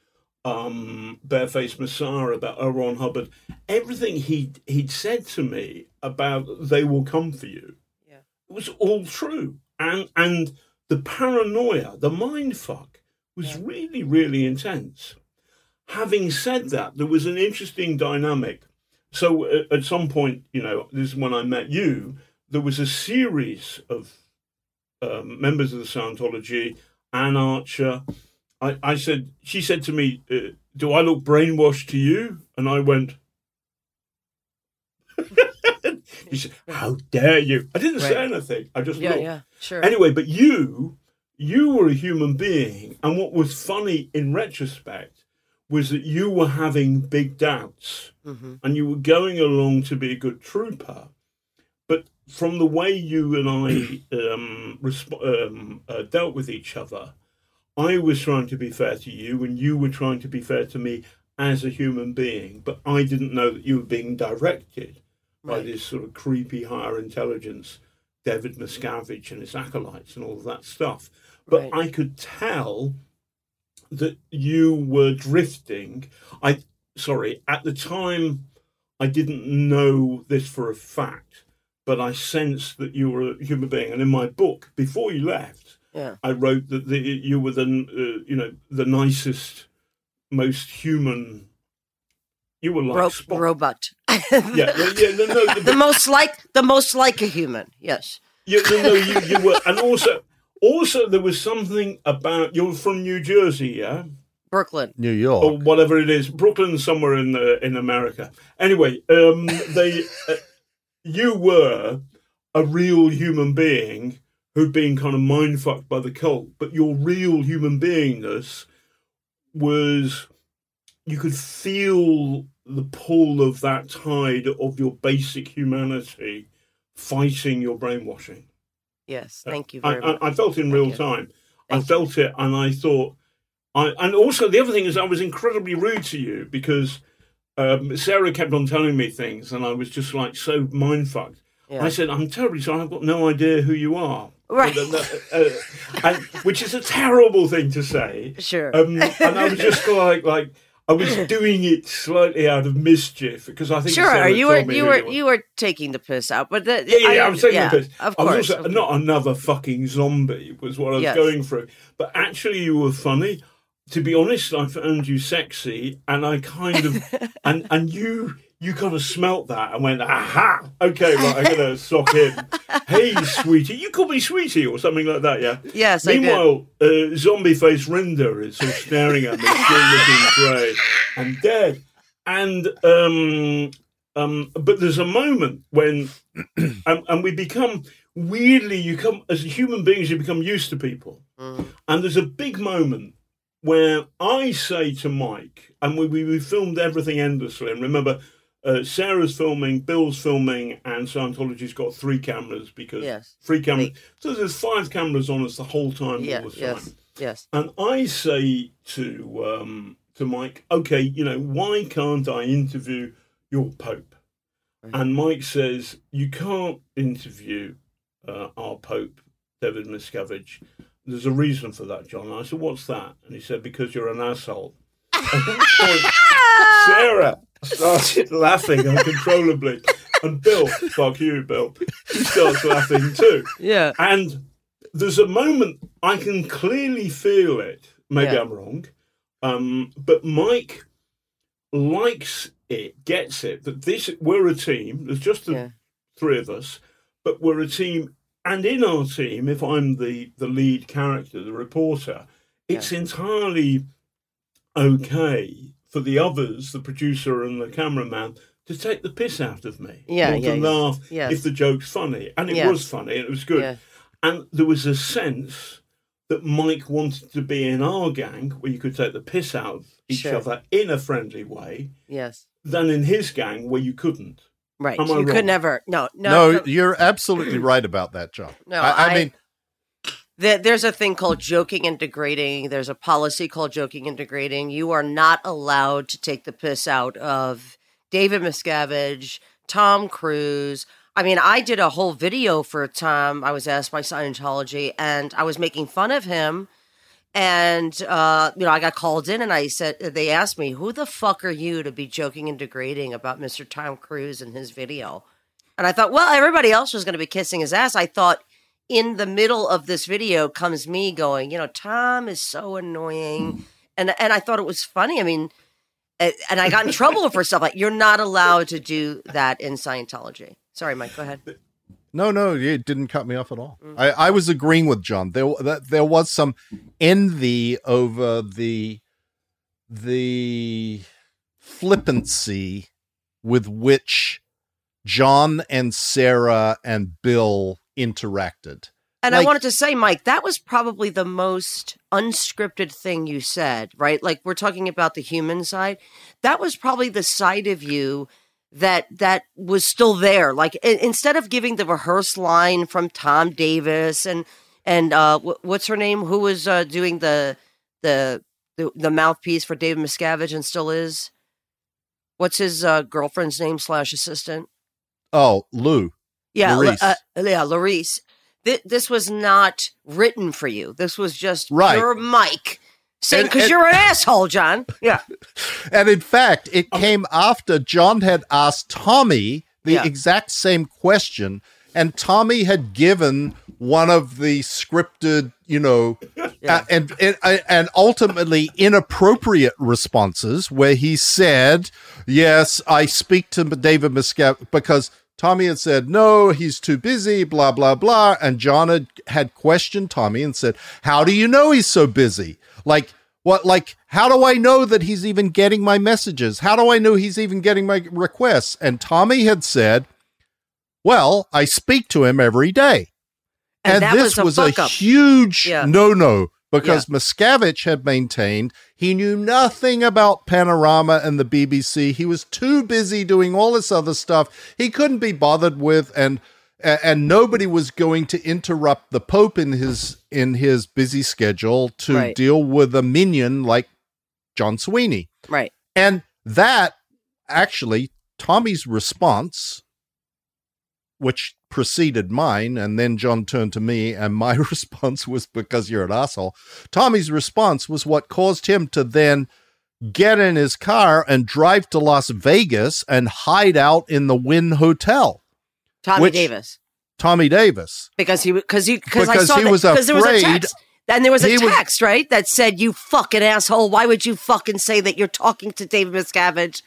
um, Barefaced Messiah, about L. Ron Hubbard, everything he'd, he'd said to me about they will come for you, Yeah. it was all true. And and the paranoia, the mind fuck, was Yeah. really, really intense. Having said that, there was an interesting dynamic. So uh, at some point, you know, this is when I met you, there was a series of um, members of the Scientology, Ann Archer. I, I said, she said to me, uh, do I look brainwashed to you? And I went, she said, how dare you? I didn't say Right. anything. I just Yeah. looked. Yeah. Sure. Anyway, but you, you were a human being. And what was funny in retrospect was that you were having big doubts Mm-hmm. and you were going along to be a good trooper. But from the way you and I um, resp- um, uh, dealt with each other, I was trying to be fair to you and you were trying to be fair to me as a human being. But I didn't know that you were being directed by Right. this sort of creepy higher intelligence, David Miscavige and his acolytes and all of that stuff. But Right. I could tell that you were drifting. I sorry, at the time I didn't know this for a fact, but I sensed that you were a human being. And in my book, before you left, Yeah. I wrote that the, you were the uh, you know the nicest, most human You were like Ro- Spock. robot. Yeah, yeah, yeah. No, no, the most like the most like a human. Yes. Yeah, no, no, you, you were, and also, also there was something about you're from New Jersey, yeah, Brooklyn, New York, or whatever it is, Brooklyn, somewhere in the, in America. Anyway, um, they, uh, you were a real human being who'd been kind of mind fucked by the cult, but your real human beingness was, you could feel the pull of that tide of your basic humanity fighting your brainwashing. Yes, thank you very I, much. I, I felt it in Thank real you. time. Thank I felt it, and I thought, I and also the other thing is I was incredibly rude to you because um, Sarah kept on telling me things, and I was just like so mind fucked. Yeah. I said, "I'm terribly sorry. I've got no idea who you are." Right. And, uh, uh, and, which is a terrible thing to say. Sure. Um, and I was just like, like. I was doing it slightly out of mischief because I think Sure, Sarah you were told me you who were you were. you were taking the piss out, but the, Yeah, yeah, yeah, I, I, was taking yeah, the piss. Of I course, was also of not another fucking zombie was what I was Yes. going through. But actually, you were funny. To be honest, I found you sexy, and I kind of and and you you kind of smelt that and went, aha, okay, right, I'm gonna sock in. Hey, sweetie, you call me sweetie or something like that, yeah. Yes, I did. Meanwhile, uh, zombie face Rinder is sort of staring at me, still looking grey and dead. And um, um, but there's a moment when, and, and we become weirdly, you come as human beings, you become used to people, Mm. and there's a big moment where I say to Mike, and we we, we filmed everything endlessly, and remember. Uh, Sarah's filming, Bill's filming, and Scientology's got three cameras because Yes. three cameras. They- So there's five cameras on us the whole time, Yeah, all the time. yes, yes. And I say to um, to Mike, okay, you know, why can't I interview your Pope? Right. And Mike says, you can't interview uh, our Pope, David Miscavige. There's a reason for that, John. And I said, what's that? And he said, because you're an asshole. At which point, Sarah started laughing uncontrollably. And Bill, fuck you, Bill, he starts laughing too. Yeah. And there's a moment, I can clearly feel it. Maybe Yeah. I'm wrong. Um, but Mike likes it, gets it, that this, we're a team. There's just the Yeah. three of us, but we're a team. And in our team, if I'm the, the lead character, the reporter, it's Yeah. entirely okay for the others, the producer and the cameraman, to take the piss out of me. Yeah, or yeah, to yeah. laugh Yes. if the joke's funny. And it Yes. was funny, and it was good. Yeah. And there was a sense that Mike wanted to be in our gang, where you could take the piss out of each Sure. other in a friendly way, Yes. than in his gang, where you couldn't. Right. Am I you wrong? could never. No. No. No, no. you're absolutely right about that, John. No, I, I I- mean, There- There's a thing called joking and degrading. There's a policy called joking and degrading. You are not allowed to take the piss out of David Miscavige, Tom Cruise. I mean, I did a whole video for Tom. I was asked by Scientology, and I was making fun of him. And, uh, you know, I got called in and I said, they asked me, who the fuck are you to be joking and degrading about Mister Tom Cruise and his video? And I thought, well, everybody else was going to be kissing his ass. I thought, in the middle of this video comes me going, you know, Tom is so annoying. And and I thought it was funny. I mean, and and I got in trouble for stuff like, you're not allowed to do that in Scientology. Sorry, Mike, go ahead. no, no, you didn't cut me off at all. Mm. I, I was agreeing with John. There, that there was some envy over the the flippancy with which John and Sarah and Bill interacted. And I Like- wanted to say, Mike, that was probably the most unscripted thing you said, right? Like we're talking about the human side. That was probably the side of you that that was still there. Like i- instead of giving the rehearsed line from Tom Davis and and uh, wh- what's her name, who was uh, doing the, the the the mouthpiece for David Miscavige and still is. What's his uh, girlfriend's name slash assistant? Oh, Lou. Yeah, L- Larice. uh, yeah, Larice. Th- this was not written for you. This was just Right. pure Mike saying, And- because and- you're an asshole, John. Yeah. And in fact, it came after John had asked Tommy the Yeah. exact same question, and Tommy had given one of the scripted, you know, Yeah. Uh, and, and and ultimately inappropriate responses where he said, yes, I speak to David Miscavige because Tommy had said, no, he's too busy, blah, blah, blah. And John had, had questioned Tommy and said, how do you know he's so busy? Like, what, like, how do I know that he's even getting my messages? How do I know he's even getting my requests? And Tommy had said, well, I speak to him every day. And, and this was a, was a huge yeah. no-no because yeah. Miscavige had maintained he knew nothing about Panorama and the B B C. He was too busy doing all this other stuff he couldn't be bothered with, and and nobody was going to interrupt the Pope in his in his busy schedule to right. deal with a minion like John Sweeney. Right. And that actually, Tommy's response, which preceded mine, and then John turned to me, and my response was, because you're an asshole. Tommy's response was what caused him to then get in his car and drive to Las Vegas and hide out in the Wynn Hotel. Tommy which, Davis. Tommy Davis. Because he because he because I because saw he that, was afraid. There was a text. And there was a text, was, right, that said, you fucking asshole, why would you fucking say that you're talking to David Miscavige?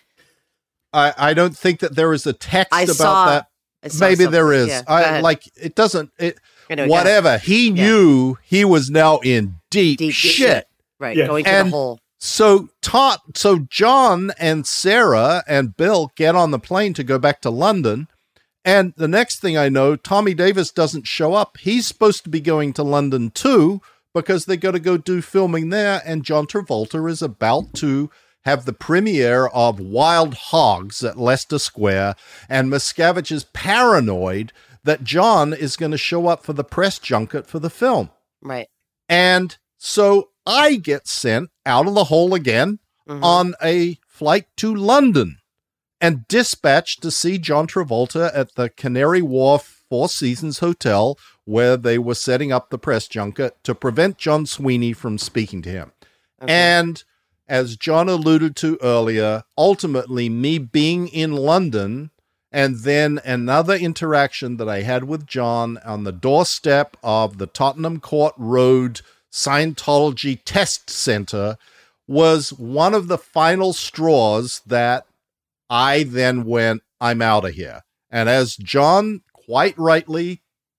I, I don't think that there is a text I about saw, that. Maybe there is. Yeah, I like it doesn't it know, whatever. He yeah. knew he was now in deep, deep shit. shit. Right, yeah. going to and the hole. So Todd, so John and Sarah and Bill get on the plane to go back to London. And the next thing I know, Tommy Davis doesn't show up. He's supposed to be going to London too, because they got to go do filming there. And John Travolta is about to have the premiere of Wild Hogs at Leicester Square, and Miscavige is paranoid that John is going to show up for the press junket for the film. Right. And so I get sent out of the hole again mm-hmm. on a flight to London and dispatched to see John Travolta at the Canary Wharf Four Seasons Hotel, where they were setting up the press junket to prevent John Sweeney from speaking to him. Okay. And as John alluded to earlier, ultimately me being in London and then another interaction that I had with John on the doorstep of the Tottenham Court Road Scientology Test Center was one of the final straws that I then went, I'm out of here. And as John quite rightly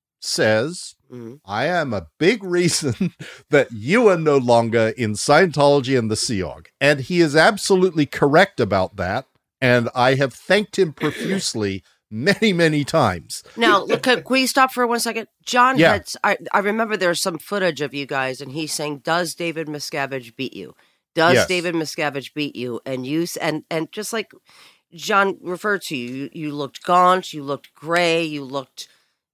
says, mm-hmm. I am a big reason that you are no longer in Scientology and the Sea Org. And he is absolutely correct about that. And I have thanked him profusely many, many times. Now, look, can we stop for one second? John, yeah. had, I, I remember there's some footage of you guys, and he's saying, does David Miscavige beat you? Does yes. David Miscavige beat you? And you, and, and just like John referred to you, you looked gaunt, you looked gray, you looked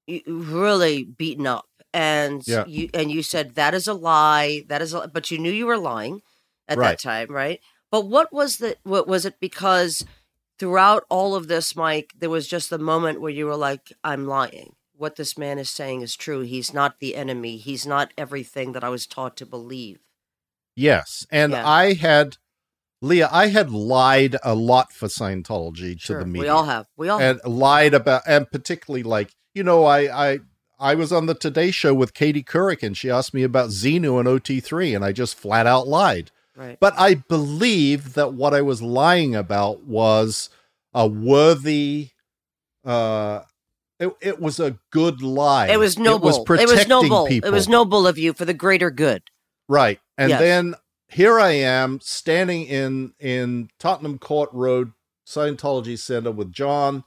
really beaten up, and yeah. you and you said that is a lie. That is, a, but you knew you were lying at right. that time, right? But what was the? What was it? Because throughout all of this, Mike, there was just the moment where you were like, "I'm lying. What this man is saying is true. He's not the enemy. He's not everything that I was taught to believe." Yes, and yeah. I had. Leah, I had lied a lot for Scientology sure, to the media. We all have. We all and have. lied about, and particularly like, you know, I, I, I was on the Today Show with Katie Couric, and she asked me about Xenu and O T three, and I just flat out lied. Right. But I believe that what I was lying about was a worthy, uh, it, it was a good lie. It was noble. It was protecting it was noble. people. It was noble of you for the greater good. Right. And yes. then here I am standing in, in Tottenham Court Road Scientology Center with John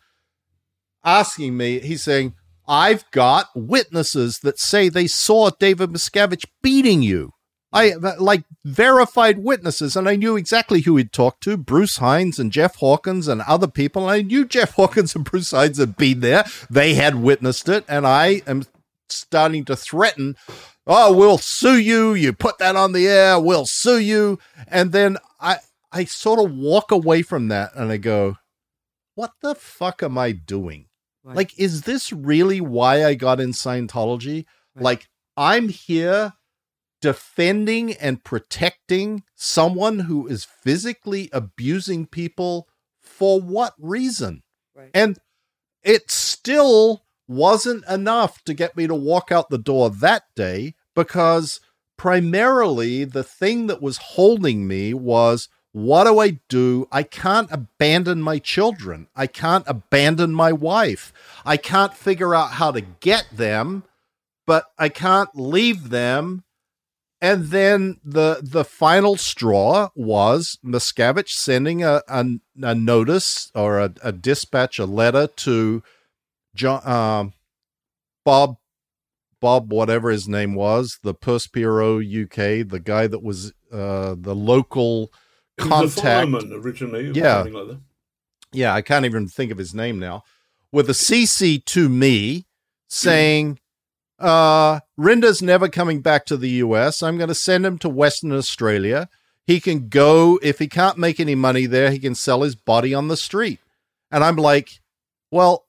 asking me, he's saying, I've got witnesses that say they saw David Miscavige beating you. I like verified witnesses, and I knew exactly who he'd talked to, Bruce Hines and Jeff Hawkins and other people. And I knew Jeff Hawkins and Bruce Hines had been there. They had witnessed it, and I am starting to threaten, oh, we'll sue you. You put that on the air. We'll sue you. And then I, I sort of walk away from that and I go, what the fuck am I doing? Right. Like, is this really why I got in Scientology? Right. Like, I'm here defending and protecting someone who is physically abusing people for what reason? Right. And it still wasn't enough to get me to walk out the door that day, because primarily the thing that was holding me was, what do I do? I can't abandon my children. I can't abandon my wife. I can't figure out how to get them, but I can't leave them. And then the the final straw was Miscavige sending a, a, a notice or a, a dispatch, a letter to John, um, Bob, Bob, whatever his name was, the Purse Bureau U K, the guy that was uh, the local He was contact. a fireman originally. Yeah. Something like that. Yeah, I can't even think of his name now. With a C C to me saying, uh, Rinda's never coming back to the U S. I'm going to send him to Western Australia. He can go, if he can't make any money there, he can sell his body on the street. And I'm like, well,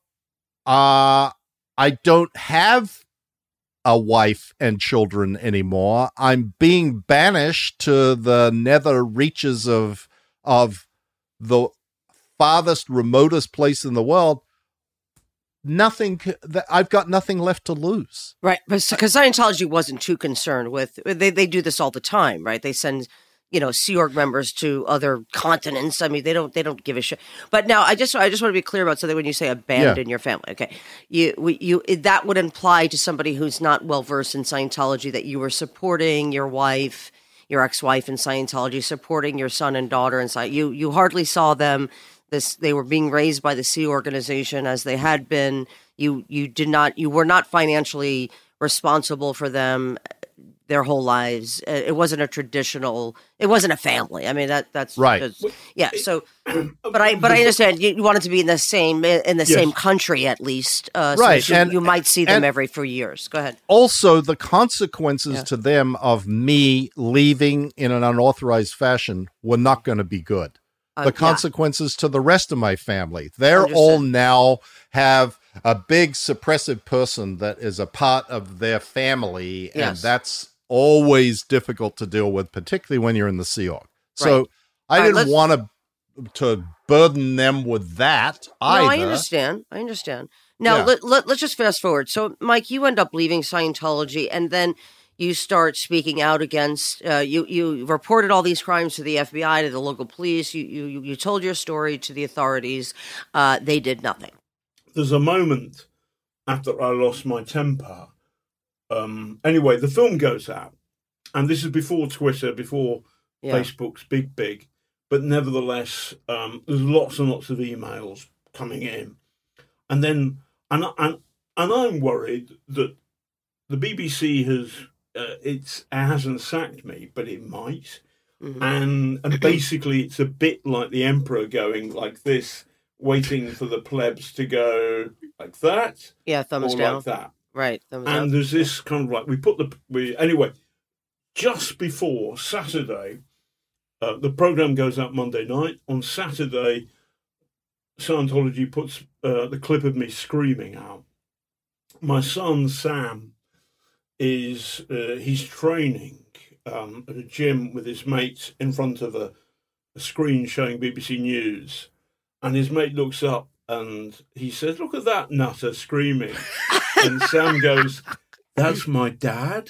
uh, I don't have a wife and children anymore. I'm being banished to the nether reaches of, of the farthest, remotest place in the world. Nothing, I've got nothing left to lose. Right. Because Scientology wasn't too concerned with, they, they do this all the time, right? They send, you know, Sea Org members to other continents. I mean, they don't, they don't give a shit. But now I just, I just want to be clear about something when you say abandon yeah. your family. Okay. You, we, you, that would imply to somebody who's not well versed in Scientology that you were supporting your wife, your ex-wife in Scientology, supporting your son and daughter in Scientology. You, you hardly saw them. This, they were being raised by the Sea Organization as they had been. You, you did not, you were not financially responsible for them their whole lives. It wasn't a traditional, it wasn't a family. I mean, that that's right. That's, yeah. So, but I, but I understand you, you wanted to be in the same, in the yes. same country at least. Uh, right. So you, and, you might see them and every few years. Go ahead. Also, the consequences yeah. to them of me leaving in an unauthorized fashion were not going to be good. The uh, consequences yeah. to the rest of my family. They're Understood. all now have a big suppressive person that is a part of their family. Yes. And that's always difficult to deal with, particularly when you're in the Sea Org. So right. I didn't right, want to to burden them with that either. No, I understand. I understand. Now, yeah. let, let, let's just fast forward. So, Mike, you end up leaving Scientology, and then you start speaking out against, uh, you, you reported all these crimes to the F B I, to the local police. You, you, you told your story to the authorities. Uh, they did nothing. There's a moment after I lost my temper. Um, anyway, the film goes out, and this is before Twitter, before yeah. Facebook's big, big. But nevertheless, um, there's lots and lots of emails coming in. And then, and, and, and I'm worried that the B B C has, uh, it's, it hasn't sacked me, but it might. Mm-hmm. And, and basically it's a bit like the emperor going like this, waiting for the plebs to go like that. Yeah, thumbs or down. like that. Right. Thumbs and up. there's this kind of like, we put the, we anyway, just before Saturday, uh, the program goes out Monday night. On Saturday, Scientology puts uh, the clip of me screaming out. My son, Sam, is, uh, he's training um, at a gym with his mates in front of a, a screen showing B B C News. And his mate looks up and he says, "Look at that nutter screaming." And Sam goes, "That's my dad."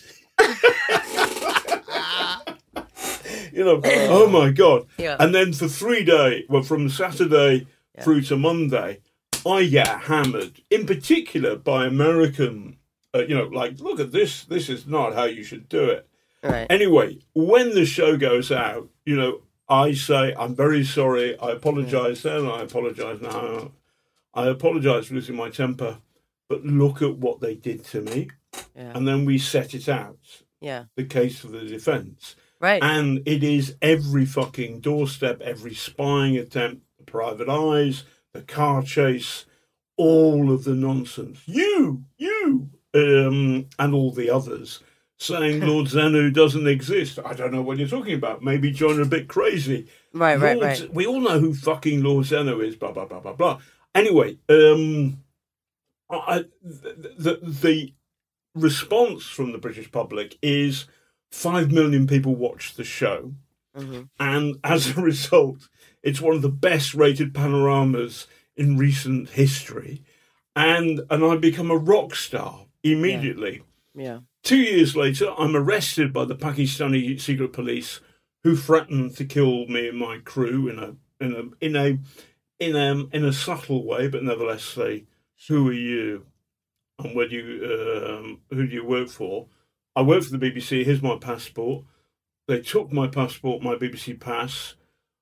You know, oh my God. Yeah. And then for three days, well, from Saturday yeah. through to Monday, I get hammered, in particular by American, uh, you know, like, look at this, this is not how you should do it. Right. Anyway, when the show goes out, you know, I say, I'm very sorry, I apologize then, I apologize now. I apologize for losing my temper, but look at what they did to me. Yeah. And then we set it out. Yeah. The case for the defense. Right. And it is every fucking doorstep, every spying attempt, the private eyes, the car chase, all of the nonsense. You, you, um, and all the others saying Lord Xenu doesn't exist. I don't know what you're talking about. Maybe John are a bit crazy. Right, Lord, right, right. We all know who fucking Lord Xenu is, blah, blah, blah, blah, blah. Anyway, um, I, the, the, the response from the British public is five million people watch the show. Mm-hmm. And as a result, it's one of the best rated panoramas in recent history. And and I become a rock star immediately. Yeah. yeah. Two years later, I'm arrested by the Pakistani secret police, who threatened to kill me and my crew in a in a in a in a in a subtle way, but nevertheless say, "Who are you, and where do you um, who do you work for?" I work for the B B C. Here's my passport. They took my passport, my B B C pass.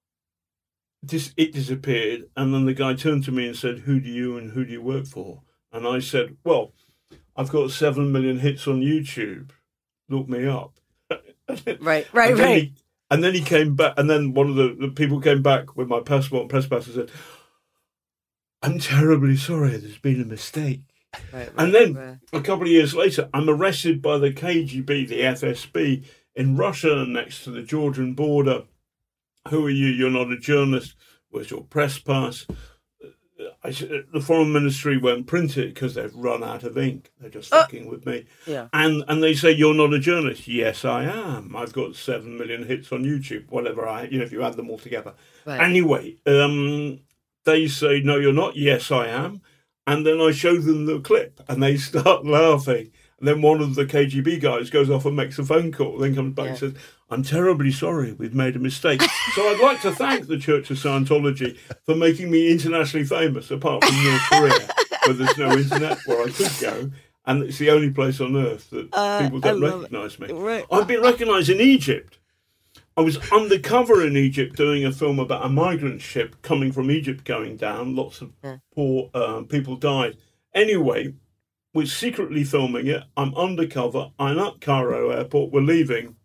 This it disappeared, and then the guy turned to me and said, "Who do you and who do you work for?" And I said, "Well, I've got seven million hits on YouTube. Look me up." Right, right, and right. He, and then he came back, and then one of the, the people came back with my passport and press pass and said, "I'm terribly sorry, there's been a mistake." Right, right, and then right. a couple of years later, I'm arrested by the K G B, the F S B, in Russia next to the Georgian border. "Who are you? You're not a journalist. Where's your press pass?" I, the foreign ministry won't print it because they've run out of ink. They're just fucking uh, with me. Yeah. And and they say, "You're not a journalist." "Yes, I am. I've got seven million hits on YouTube." Whatever I, you know, if you add them all together. Right. Anyway, um, they say, "No, you're not." "Yes, I am." And then I show them the clip, and they start laughing. And then one of the K G B guys goes off and makes a phone call. Then comes back yeah. and says, "I'm terribly sorry, we've made a mistake." So I'd like to thank the Church of Scientology for making me internationally famous, apart from North Korea, where there's no internet, where I could go. And it's the only place on earth that uh, people don't recognise me. Right. I've been recognised in Egypt. I was undercover in Egypt doing a film about a migrant ship coming from Egypt going down. Lots of yeah. poor uh, people died. Anyway, we're secretly filming it. I'm undercover. I'm at Cairo airport. We're leaving.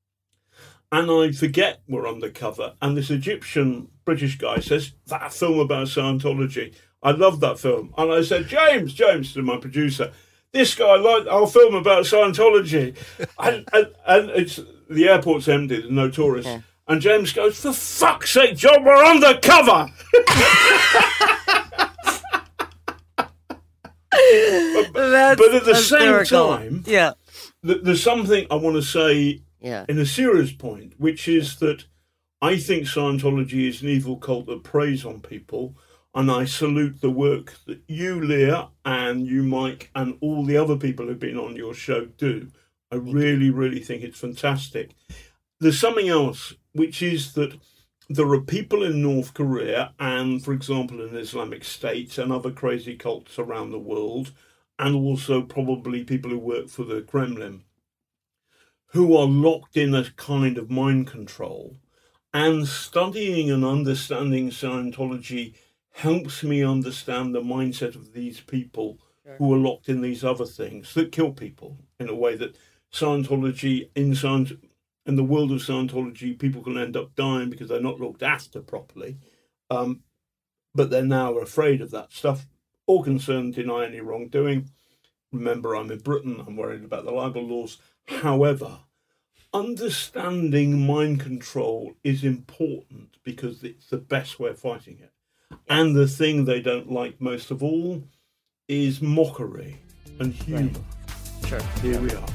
And I forget we're undercover. And this Egyptian British guy says, "That film about Scientology. I love that film." And I said, James, James, to my producer, "This guy liked our film about Scientology." and, and, and it's the airport's empty, there's no tourists. Yeah. And James goes, "For fuck's sake, John, we're undercover." but, but at the same hysterical. time, yeah. th- there's something I want to say yeah. in a serious point, which is that I think Scientology is an evil cult that preys on people, and I salute the work that you, Leah, and you, Mike, and all the other people who've been on your show do. I really, really think it's fantastic. There's something else, which is that there are people in North Korea and, for example, in Islamic State and other crazy cults around the world, and also probably people who work for the Kremlin, who are locked in a kind of mind control. And studying and understanding Scientology helps me understand the mindset of these people sure. who are locked in these other things that kill people in a way that Scientology, in Science, in the world of Scientology, people can end up dying because they're not looked after properly. Um, but they're now afraid of that stuff. All concerned, deny any wrongdoing. Remember, I'm in Britain. I'm worried about the libel laws. However, understanding mind control is important because it's the best way of fighting it. And the thing they don't like most of all is mockery and humour. Right. Sure. Here yeah. we are.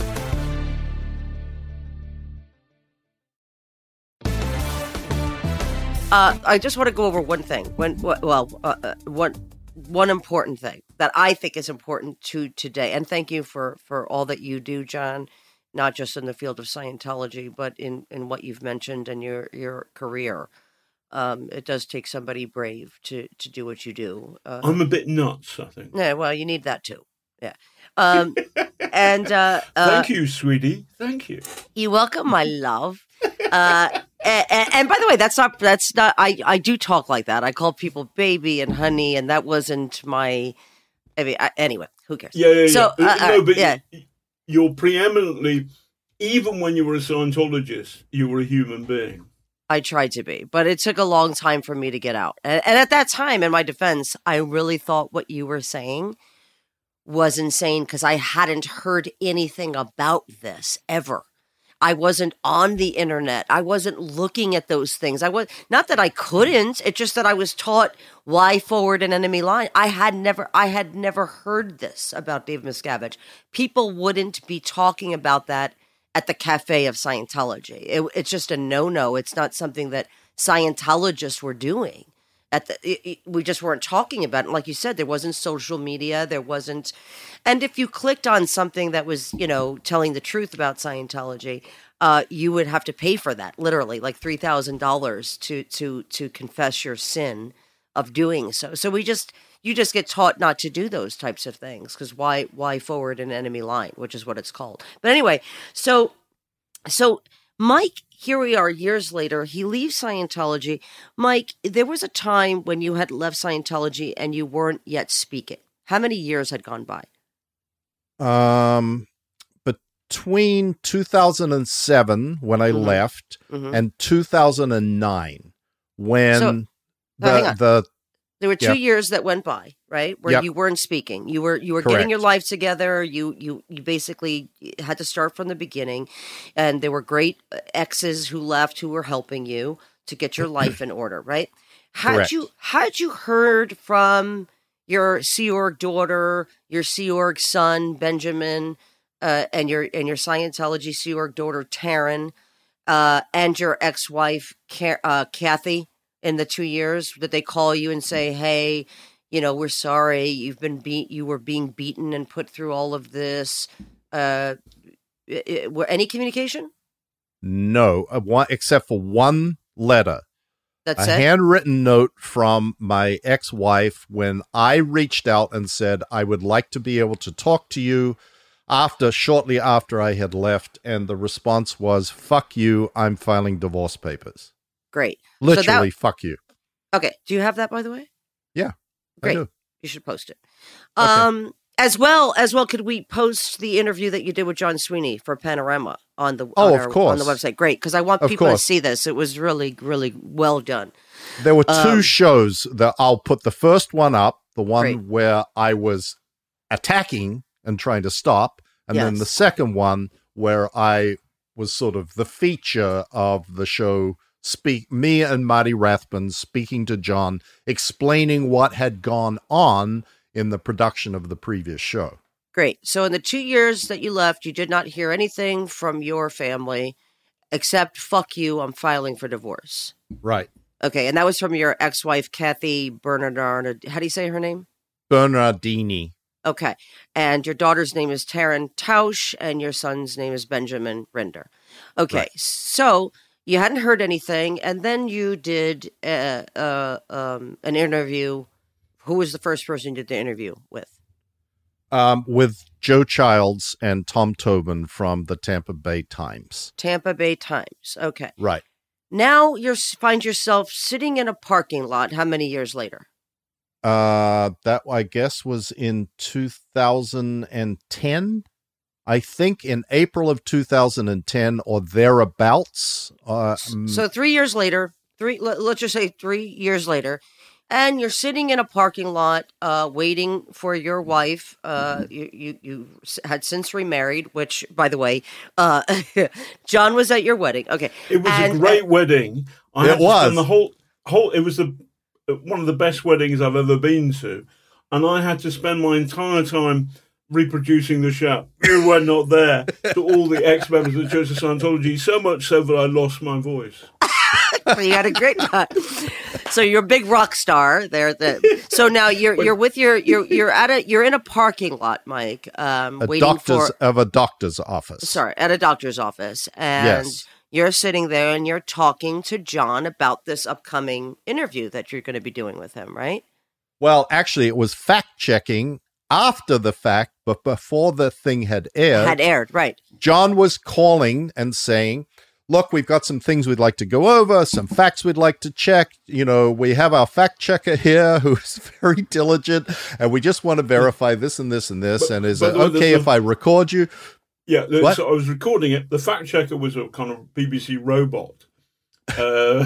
Uh, I just want to go over one thing. When, well, uh, one one important thing that I think is important to today. And thank you for, for all that you do, John, not just in the field of Scientology, but in, in what you've mentioned in your, your career. Um, it does take somebody brave to, to do what you do. Uh, I'm a bit nuts, I think. Yeah, well, you need that too. Yeah. Um, and uh, uh, thank you, sweetie. Thank you. You're welcome, my love. Uh, and, and by the way, that's not, that's not, I, I do talk like that. I call people baby and honey, and that wasn't my, I mean, I, anyway, who cares? Yeah, yeah, so, yeah. Uh, no, but yeah. you're preeminently, even when you were a Scientologist, you were a human being. I tried to be, but it took a long time for me to get out. And, and at that time, in my defense, I really thought what you were saying was insane because I hadn't heard anything about this ever. I wasn't on the internet. I wasn't looking at those things. I was not that I couldn't. It's just that I was taught why forward an enemy line. I had never, I had never heard this about Dave Miscavige. People wouldn't be talking about that at the cafe of Scientology. It, it's just a no-no. It's not something that Scientologists were doing. At the, it, it- we just weren't talking about it. Like you said, there wasn't social media. There wasn't, and if you clicked on something that was, you know, telling the truth about Scientology, uh, you would have to pay for that, literally, like three thousand dollars to to to confess your sin of doing so. So we just, you just get taught not to do those types of things because why why forward an enemy line, which is what it's called. But anyway, so so Mike, here we are years later. He leaves Scientology. Mike, there was a time when you had left Scientology and you weren't yet speaking. How many years had gone by? Um, between two thousand seven, when I Mhm. left, Mhm. and two thousand nine, when So- the, hang on. the There were two Yeah. years that went by, right, where Yep. you weren't speaking. You were you were Correct. getting your life together. You you you basically had to start from the beginning, and there were great exes who left who were helping you to get your life in order, right? Had Correct. you had you heard from your Sea Org daughter, your Sea Org son Benjamin, uh, and your and your Scientology Sea Org daughter Taryn, uh, and your ex-wife Ca- uh, Kathy? In the two years that they call you and say, hey, you know, we're sorry, you've been beat, you were being beaten and put through all of this. Uh, i- i- were any communication? no, uh, one, except for one letter, That's a it? handwritten note from my ex-wife when I reached out and said I would like to be able to talk to you after shortly after I had left, and the response was, fuck you, I'm filing divorce papers. Great. Literally, that- fuck you. Okay. Do you have that, by the way? Yeah, Great. I do. You should post it. Okay. Um, as well, as well, could we post the interview that you did with John Sweeney for Panorama on the Oh, on, of our- course. on the website? Great, because I want Of people to course. see this. It was really, really well done. There were two Um, shows that I'll put the first one up, the one Great. where I was attacking and trying to stop, and then Yes. the second one where I was sort of the feature of the show. Speak me and Marty Rathbun speaking to John, explaining what had gone on in the production of the previous show. Great. So in the two years that you left, you did not hear anything from your family except "fuck you, I'm filing for divorce." Right. Okay, and that was from your ex-wife Kathy Bernardard. How do you say her name? Bernardini. Okay, and your daughter's name is Taryn Tausch, and your son's name is Benjamin Rinder. Okay, Right. so you hadn't heard anything, and then you did uh, uh, um, an interview. Who was the first person you did the interview with? Um, with Joe Childs and Tom Tobin from the Tampa Bay Times. Tampa Bay Times. Okay. Right. Now you find yourself sitting in a parking lot. How many years later? Uh, that I guess was in two thousand ten. I think in April of two thousand ten or thereabouts. Uh, mm, So three years later, three let, let's just say three years later, and you're sitting in a parking lot, uh, waiting for your wife. Uh, you, you you had since remarried, which, by the way, uh, John was at your wedding. Okay, It was And, a great wedding. I It had to was. spend the whole whole. It was the one of the best weddings I've ever been to, and I had to spend my entire time reproducing the shout "You were not there" to all the ex-members of the Church of Scientology. So much so that I lost my voice. Uh, you had a great time. So you're a big rock star there. The, so now you're you're with your you're you're at a you're in a parking lot, Mike, um, a waiting doctor's for of a doctor's office. sorry at a doctor's office, and Yes. you're sitting there and you're talking to John about this upcoming interview that you're going to be doing with him, right? Well, actually, it was fact checking after the fact, but before the thing had aired. Had aired, right? John was calling and saying, look, we've got some things we'd like to go over, some facts we'd like to check. You know, we have our fact checker here who's very diligent, and we just want to verify this and this and this. But- and is but it the- the- okay the- if I record you? Yeah, the- What? so I was recording it. The fact checker was a kind of B B C robot. Uh,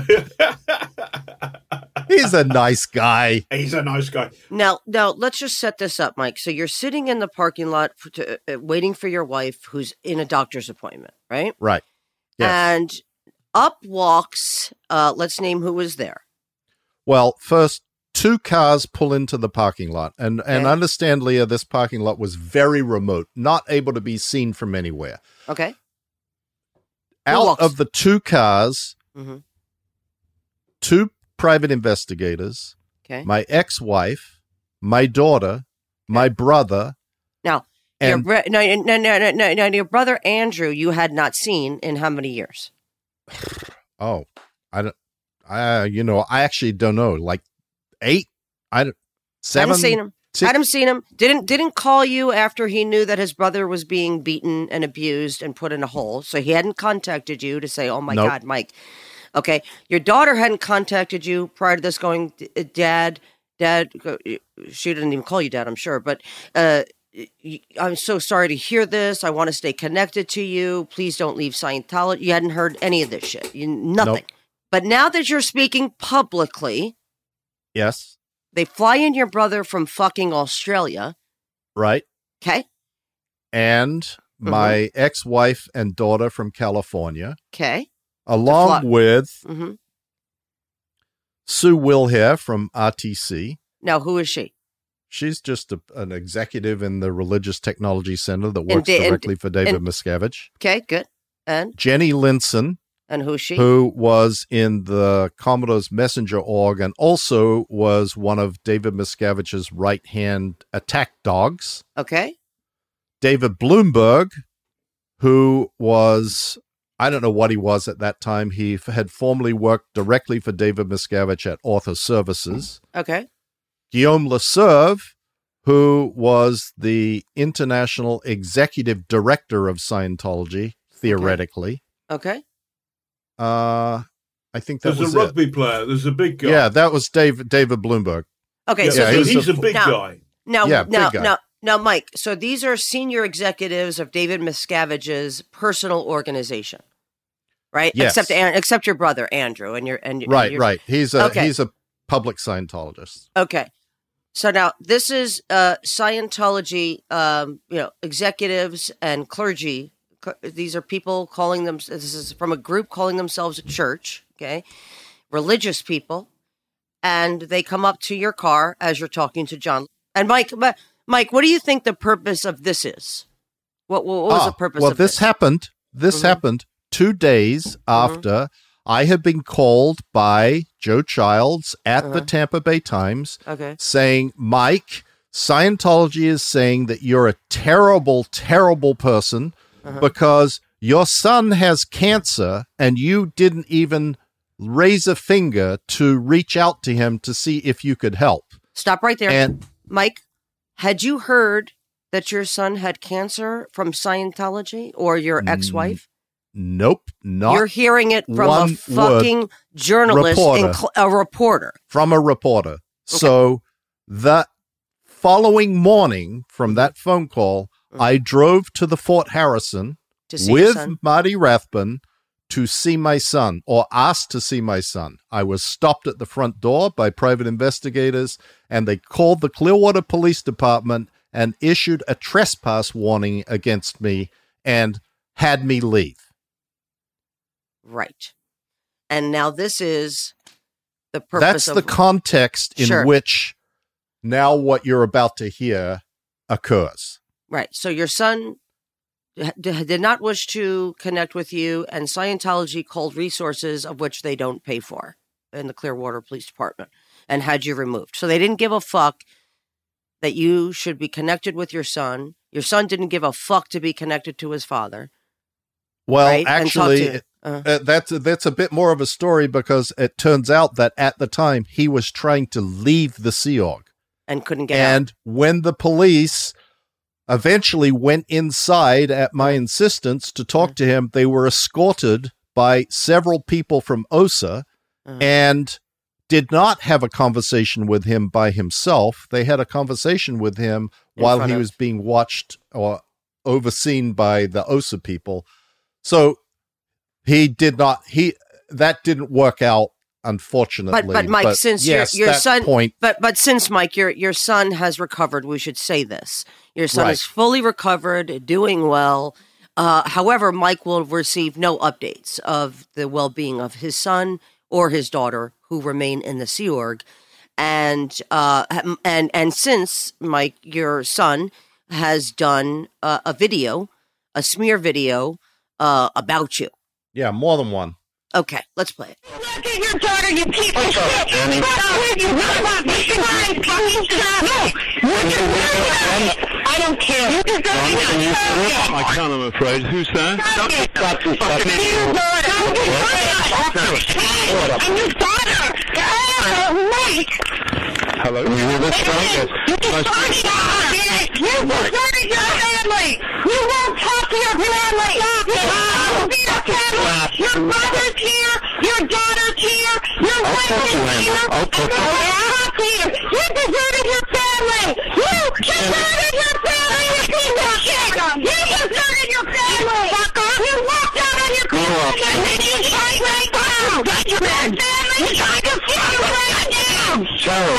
He's a nice guy. he's a nice guy. Now, now let's just set this up, Mike. So you're sitting in the parking lot for, to, uh, waiting for your wife, who's in a doctor's appointment, right? Right. Yes. And up walks, uh, let's name who was there. Well, first, two cars pull into the parking lot. And, and Okay. understand, Leah, this parking lot was very remote, not able to be seen from anywhere. Okay. Who Out walks? of the two cars, Mhm. two private investigators, Okay. my ex-wife, my daughter, my brother. Now, and your, bro- no, no, no, no, no, no, your brother Andrew, you had not seen in how many years? oh, I don't. I you know I actually don't know. Like eight. I don't. Seven. Hadn't seen him. Six, Hadn't seen him. Didn't didn't call you after he knew that his brother was being beaten and abused and put in a hole. So he hadn't contacted you to say, "Oh my Nope. God, Mike." Okay, your daughter hadn't contacted you prior to this. Going, Dad, Dad. She didn't even call you Dad, I'm sure. But uh, I'm so sorry to hear this. I want to stay connected to you. Please don't leave Scientology. You hadn't heard any of this shit. You, nothing. Nope. But now that you're speaking publicly. Yes. They fly in your brother from fucking Australia. Right. Okay. And mm-hmm. my ex-wife and daughter from California. Okay. Along fly- with mm-hmm. Sue Wilhare from R T C. Now, who is she? She's just a, an executive in the Religious Technology Center that works and, directly and, for David and, Miscavige. Okay, good. And? Jenny Linson. And who's she? Who was in the Commodore's Messenger org and also was one of David Miscavige's right-hand attack dogs. Okay. David Bloomberg, who was, I don't know what he was at that time. He f- had formerly worked directly for David Miscavige at Author Services. Okay. Guillaume Leserve, who was the international executive director of Scientology, theoretically. Okay. okay. Uh, I think that There's was a rugby it. player. There's a big guy. Yeah, that was Dave, David Bloomberg. Okay, yeah, so yeah, these, he's, he's a, a big now, guy. Now, yeah, now, big guy. now, now, Mike. So these are senior executives of David Miscavige's personal organization, right? Yes. Except except your brother Andrew and your and right, your, right. He's a okay. he's a public Scientologist. Okay. So now this is uh, Scientology, um, you know, executives and clergy. These are people calling them, this is from a group calling themselves a church, okay? Religious people. And they come up to your car as you're talking to John. And Mike, Mike, what do you think the purpose of this is? What, what was ah, the purpose well, of this? this? happened, this mm-hmm. happened two days mm-hmm. after I had been called by Joe Childs at uh-huh. the Tampa Bay Times okay. saying, Mike, Scientology is saying that you're a terrible, terrible person uh-huh. because your son has cancer and you didn't even raise a finger to reach out to him to see if you could help. Stop right there. And Mike, had you heard that your son had cancer from Scientology or your ex-wife? Nope, not You're hearing it from one a fucking word. journalist, Reporter. Cl- a reporter. From a reporter. Okay. So the following morning from that phone call, mm-hmm. I drove to the Fort Harrison to see with Marty Rathbun to see my son, or asked to see my son. I was stopped at the front door by private investigators, and they called the Clearwater Police Department and issued a trespass warning against me and had me leave. Right. And now this is the purpose That's of... the context in sure. which now what you're about to hear occurs. Right. So your son did not wish to connect with you, and Scientology called resources of which they don't pay for in the Clearwater Police Department and had you removed. So they didn't give a fuck that you should be connected with your son. Your son didn't give a fuck to be connected to his father. Well, right? actually, to, uh, uh, that's that's a bit more of a story because it turns out that at the time he was trying to leave the Sea Org and couldn't get and out. And when the police eventually went inside at my insistence to talk uh, to him, they were escorted by several people from O S A uh, and did not have a conversation with him by himself. They had a conversation with him while he of- was being watched or overseen by the O S A people. So he did not, he, that didn't work out, unfortunately. But, but Mike, but since yes, your, your that son, point, but, but since Mike, your, your son has recovered, we should say this. Your son right. is fully recovered, doing well. Uh, however, Mike will receive no updates of the well-being of his son or his daughter who remain in the Sea Org. And, uh, and, and since Mike, your son has done uh, a video, a smear video, Uh, about you. Yeah, more than one. Okay, let's play it. Look at your daughter, you piece of shit! Jenny? You know about fishing lines coming to that? No! You deserve it! I don't care. You deserve it! I can, I'm afraid. Who's that? Stop it! Stop it! Stop it! Your daughter! And your daughter! Oh, Mike! Hello? Can you hear this? Yes. You deserted us! You deserted your family! You won't talk to your family! Stop it! Your family! Your brother's here! Your daughter's here! Your wife is here! I'll talk to you! You deserted your family! You deserted your family! You piece of shit! You deserted your family! Fucker! You walked out on your family! And then you tried right down! That's your family! You tried to fly right down!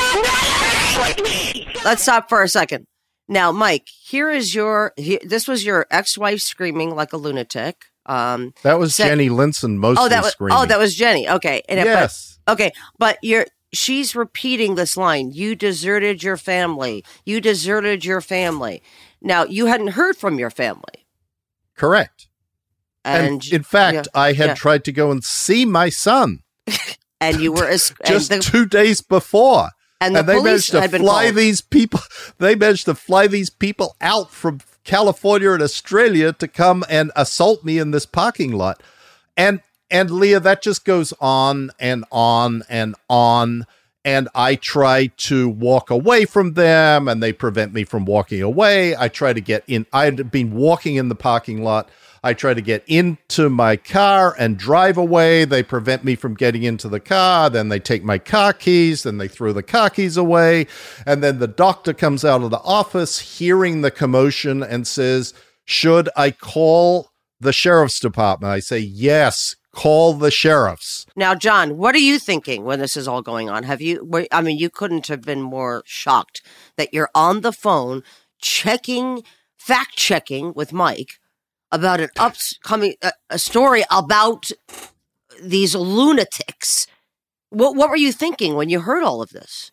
Let's stop for a second. Now, Mike, here is your, here, this was your ex-wife screaming like a lunatic. Um, That was Sa- Jenny Linson mostly oh, that was, screaming. oh, that was Jenny. Okay. And it- Yes. But, okay. But you're, she's repeating this line. You deserted your family. You deserted your family. Now, you hadn't heard from your family. Correct. And, And, in fact, yeah, I had yeah. tried to go and see my son and you were, as- just and the, two days before. and the And they police managed to had been fly called. these people. They managed to fly these people out from California and Australia to come and assault me in this parking lot. And and Leah, that just goes on and on and on. And I try to walk away from them, and they prevent me from walking away. I try to get in. I had been walking in the parking lot. I try to get into my car and drive away. They prevent me from getting into the car. Then they take my car keys. Then they throw the car keys away. And then the doctor comes out of the office hearing the commotion and says, should I call the sheriff's department? I say, yes, call the sheriffs. Now, John, what are you thinking when this is all going on? Have you, were- I mean, you couldn't have been more shocked that you're on the phone checking, fact checking with Mike about an upcoming uh, a story about these lunatics. What what were you thinking when you heard all of this?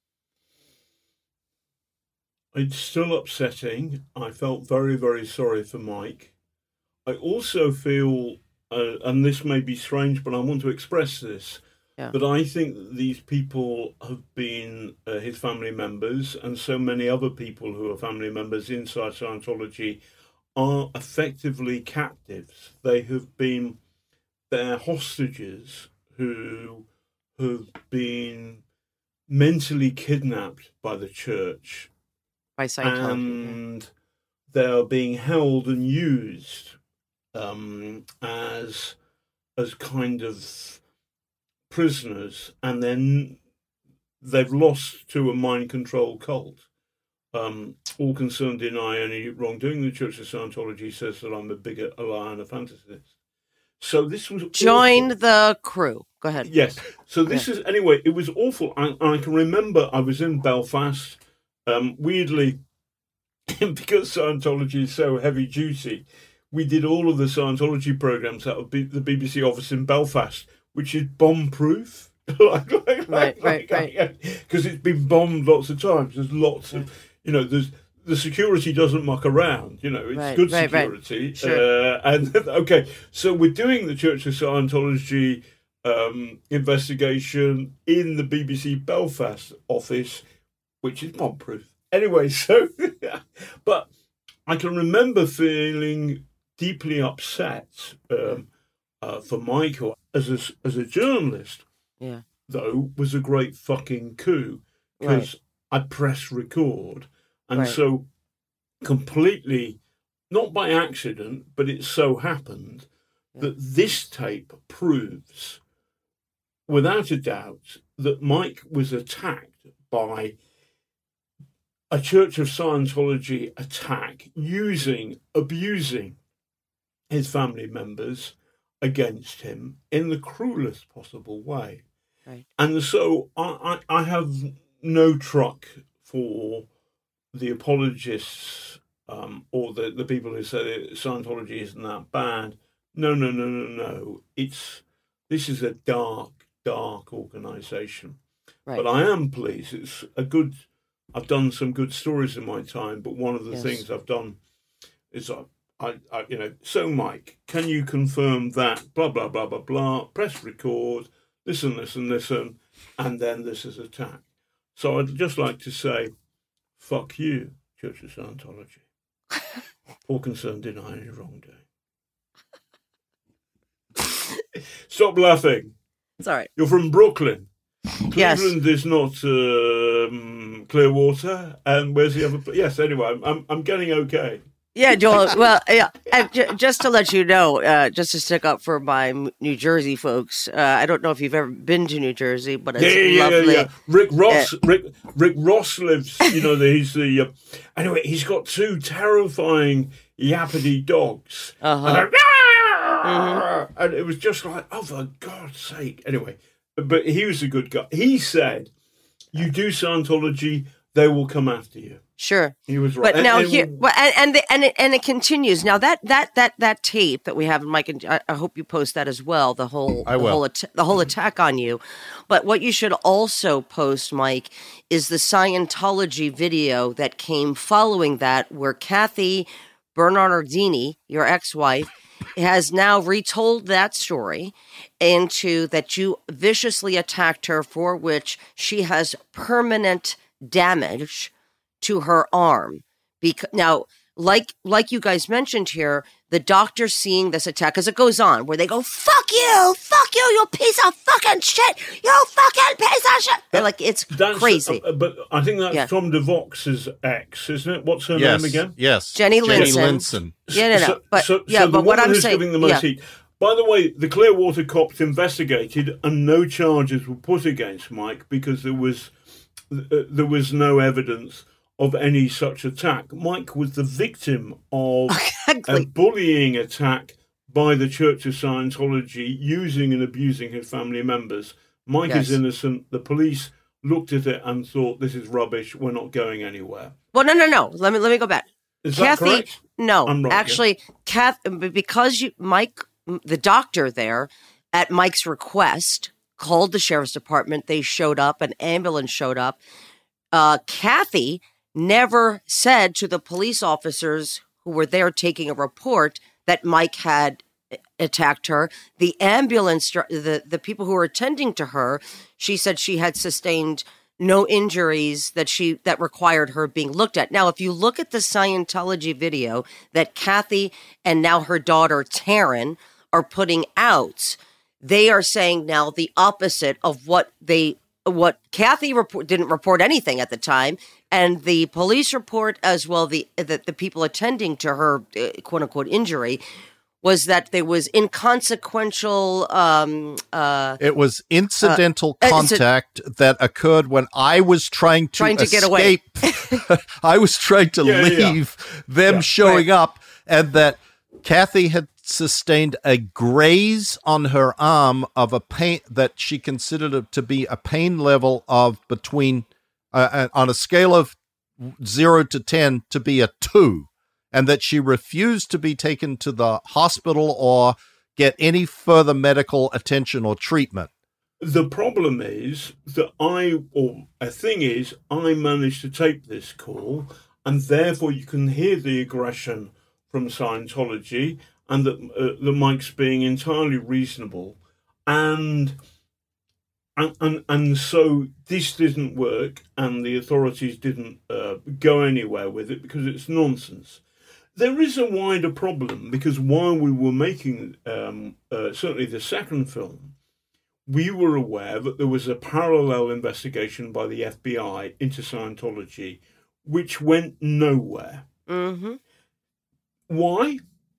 It's still upsetting. I felt very, very sorry for Mike. I also feel, uh, and this may be strange, but I want to express this, Yeah. that I think that these people have been uh, his family members, and so many other people who are family members inside Scientology are effectively captives. They have been their hostages who have been mentally kidnapped by the church, By Scientology. and they're being held and used um, as as kind of prisoners, and then they've lost to a mind control cult. Um, all concerned deny any wrongdoing. The Church of Scientology says that I'm a bigot, a liar, and a fantasist. So this was Join awful. the crew. Go ahead. Yes. So this is anyway. It was awful. I, I can remember I was in Belfast. Um, weirdly, because Scientology is so heavy duty, we did all of the Scientology programs out of B- the B B C office in Belfast, which is bomb proof. like, like, Right, like, right, right. Because it's been bombed lots of times. There's lots of, you know, there's the security doesn't muck around. You know, it's Right, good right, right. security. Sure. Uh, and okay, so we're doing the Church of Scientology um, investigation in the B B C Belfast office, which is bomb proof. Anyway, so but I can remember feeling deeply upset um, uh, for Michael as a, as a journalist. Yeah. Though, was a great fucking coup because I pressed record, and Right. so completely, not by accident, but it so happened that this tape proves, without a doubt, that Mike was attacked by a Church of Scientology attack using, abusing his family members against him in the cruelest possible way. Right. And so I, I, I have no truck for the apologists um, or the, the people who say that Scientology isn't that bad. No, no, no, no, no. It's this is a dark, dark organisation. Right. But I am pleased. It's a good. I've done some good stories in my time, but one of the Yes. things I've done is I, I, I, you know, so Mike, can you confirm that? Blah, blah, blah, blah, blah. Press record. Listen, listen, listen. And then this is attack. So I'd just like to say, fuck you, Church of Scientology. All concerned denying your wrongdoing. Stop laughing. It's all right. You're from Brooklyn. Yes. Cleveland is not um, Clearwater. And where's the other? Yes. Anyway, I'm I'm, I'm getting okay. Yeah, Joel. Well, yeah. And j- just to let you know, uh, just to stick up for my M- New Jersey folks, uh, I don't know if you've ever been to New Jersey, but it's Yeah, yeah, lovely. yeah, yeah. Rick Ross. Uh, Rick Rick Ross lives. You know, the, he's the. Uh, anyway, he's got two terrifying Yapity dogs. Uh-huh. And, I- Mm-hmm. and it was just like, oh, for God's sake. Anyway, but he was a good guy. He said, "You do Scientology, they will come after you." Sure. He was right. But now And- and- here, well, and and, the, and it and it continues. Now that that that that tape that we have, Mike, and I, I hope you post that as well. The whole, I the will. whole, at- the whole attack on you. But what you should also post, Mike, is the Scientology video that came following that, where Kathy Bernardini, your ex-wife, has now retold that story into that you viciously attacked her, for which she has permanent damage to her arm. Because now, like like you guys mentioned here, the doctor seeing this attack, as it goes on, where they go, "Fuck you, fuck you, you piece of fucking shit, you fucking piece of shit," and like it's That's, crazy. uh, but I think that's Yeah. Tom DeVox's ex, isn't it? What's her Yes. name again? Yes. Jenny Jenny Linson. Linson. Yeah, no, no, So, but so, yeah, so the but what woman I'm who's saying, giving the most yeah. heat. By the way, the Clearwater cops investigated, and no charges were put against Mike because there was uh, there was no evidence of any such attack. Mike was the victim of a Exactly. bullying attack by the Church of Scientology using and abusing his family members. Mike Yes. is innocent. The police looked at it and thought, this is rubbish. We're not going anywhere. Well, no, no, no. Let me let me go back. Is that Kathy, correct? no, I'm wrong, yeah. actually, Kath, because you, Mike, the doctor there, at Mike's request, called the sheriff's department. They showed up. An ambulance showed up. Uh, Kathy never said to the police officers who were there taking a report that Mike had attacked her. The ambulance, dri- the the people who were attending to her, she said she had sustained no injuries that she that required her being looked at. Now, if you look at the Scientology video that Kathy and now her daughter Taryn are putting out, they are saying now the opposite of what they what Kathy report, didn't report anything at the time, and the police report as well. The the, the people attending to her uh, quote unquote injury was that there was inconsequential. Um, uh, It was incidental uh, inci- contact that occurred when I was trying to Trying to get away. escape. I was trying to Yeah, yeah. leave them Yeah. showing Right. up, and that Kathy had sustained a graze on her arm of a pain that she considered it to be a pain level of between, uh, uh, on a scale of zero to ten, to be a two. And that she refused to be taken to the hospital or get any further medical attention or treatment. The problem is that I, or a thing is, I managed to tape this call, and therefore you can hear the aggression from Scientology, and that uh, that Mike's being entirely reasonable, and and and, and so this didn't work, and the authorities didn't uh, go anywhere with it because it's nonsense. There is a wider problem because while we were making um, uh, certainly the second film, we were aware that there was a parallel investigation by the F B I into Scientology, which went nowhere. mm-hmm. Why?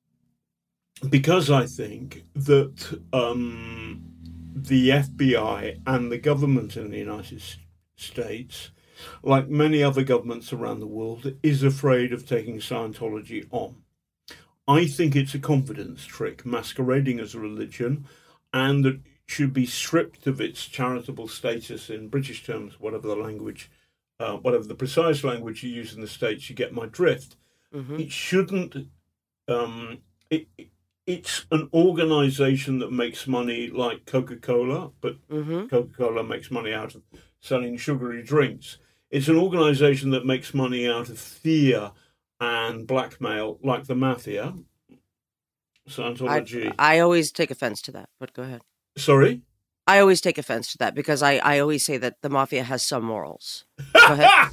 Because I think that um, the F B I and the government in the United States, like many other governments around the world, is afraid of taking Scientology on. I think it's a confidence trick masquerading as a religion, and that it should be stripped of its charitable status in British terms, whatever the language, uh, whatever the precise language you use in the States, you get my drift. Mm-hmm. It shouldn't. Um, it, it's an organisation that makes money like Coca-Cola, but Mm-hmm. Coca-Cola makes money out of selling sugary drinks. It's an organisation that makes money out of fear and blackmail, like the mafia. Scientology. I, I always take offense to that, but go ahead. Sorry? I always take offense to that because I, I always say that the mafia has some morals. Go ahead.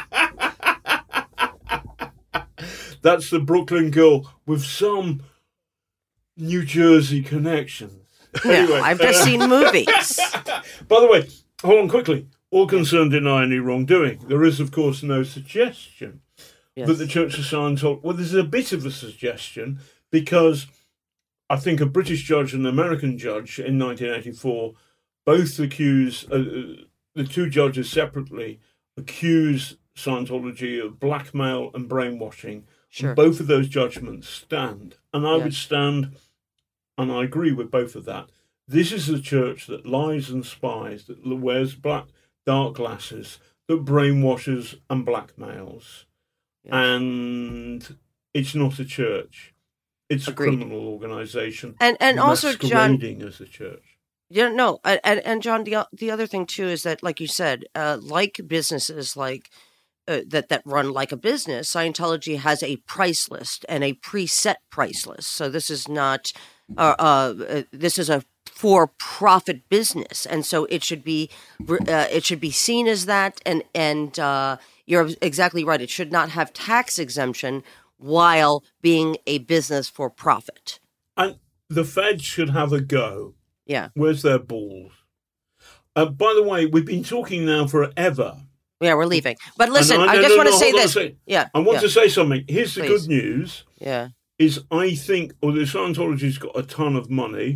That's the Brooklyn girl with some New Jersey connections. Yeah, Anyway, I've just uh, seen movies. By the way, hold on quickly. All concerned deny any wrongdoing. There is, of course, no suggestion Yes. that the Church of Scientology... Well, there's a bit of a suggestion because I think a British judge and an American judge in nineteen eighty-four both accuse... Uh, the two judges separately accuse Scientology of blackmail and brainwashing. Sure. And both of those judgments stand. And I Yes. would stand, and I agree with both of that. This is a church that lies and spies, that wears black, dark glasses, that brainwashes and blackmails. Yes. And it's not a church. It's Agreed. a criminal organisation. And and also, John, masquerading as a church. yeah, no, and and John, the the other thing too is that, like you said, uh, like businesses like uh, that that run like a business, Scientology has a price list and a preset price list. So this is not, uh, uh this is a for-profit business, and so it should be uh, it should be seen as that. And and uh, you're exactly right; it should not have tax exemption while being a business for profit. And the Fed should have a go. Yeah, Where's their balls? Uh, by the way, we've been talking now forever. yeah, we're leaving. But listen, And I no, just no, want to no, say hold on a this. second. Yeah, I want yeah, to say something. Here's the Please. good news. yeah. Is I think, although Scientology's got a ton of money,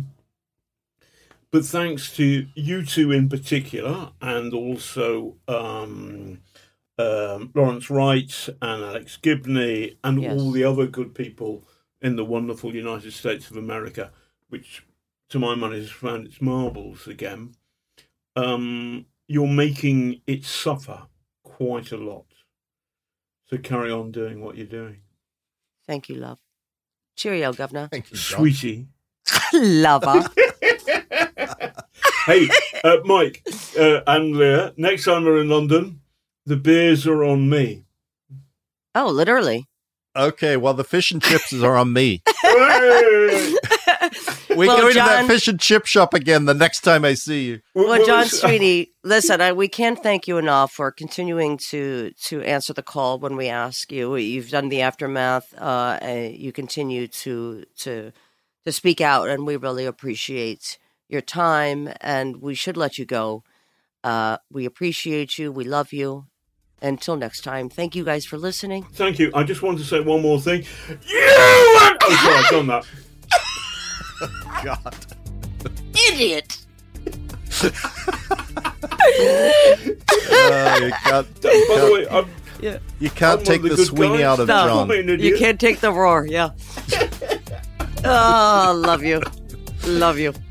but thanks to you two in particular, and also um, um, Lawrence Wright and Alex Gibney, and Yes. all the other good people in the wonderful United States of America, which, to my mind, has found its marbles again, um, you're making it suffer quite a lot. So carry on doing what you're doing. Thank you, love. Cheerio, governor. Thank you, John. Sweetie. Lover. Hey, uh, Mike uh, and Leah, next time we're in London, the beers are on me. Oh, literally. Okay, well, the fish and chips are on me. Hey! We're Well, going to John- that fish and chip shop again the next time I see you. Well, John it's- Sweeney, listen, I, we can't thank you enough for continuing to to answer the call when we ask you. You've done the aftermath. Uh, and you continue to to to speak out, and we really appreciate your time. And we should let you go. Uh, we appreciate you. We love you. Until next time, thank you guys for listening. Thank you. I just want to say one more thing. You and... Oh, sorry, I've done that. God. Idiot. Uh, you can't, By you the can't, way, I'm, Yeah. you can't I'm take one the of the good Sweeney guys. out of No. call John. me an You idiot. can't take the roar. Yeah. Oh, love you. Love you.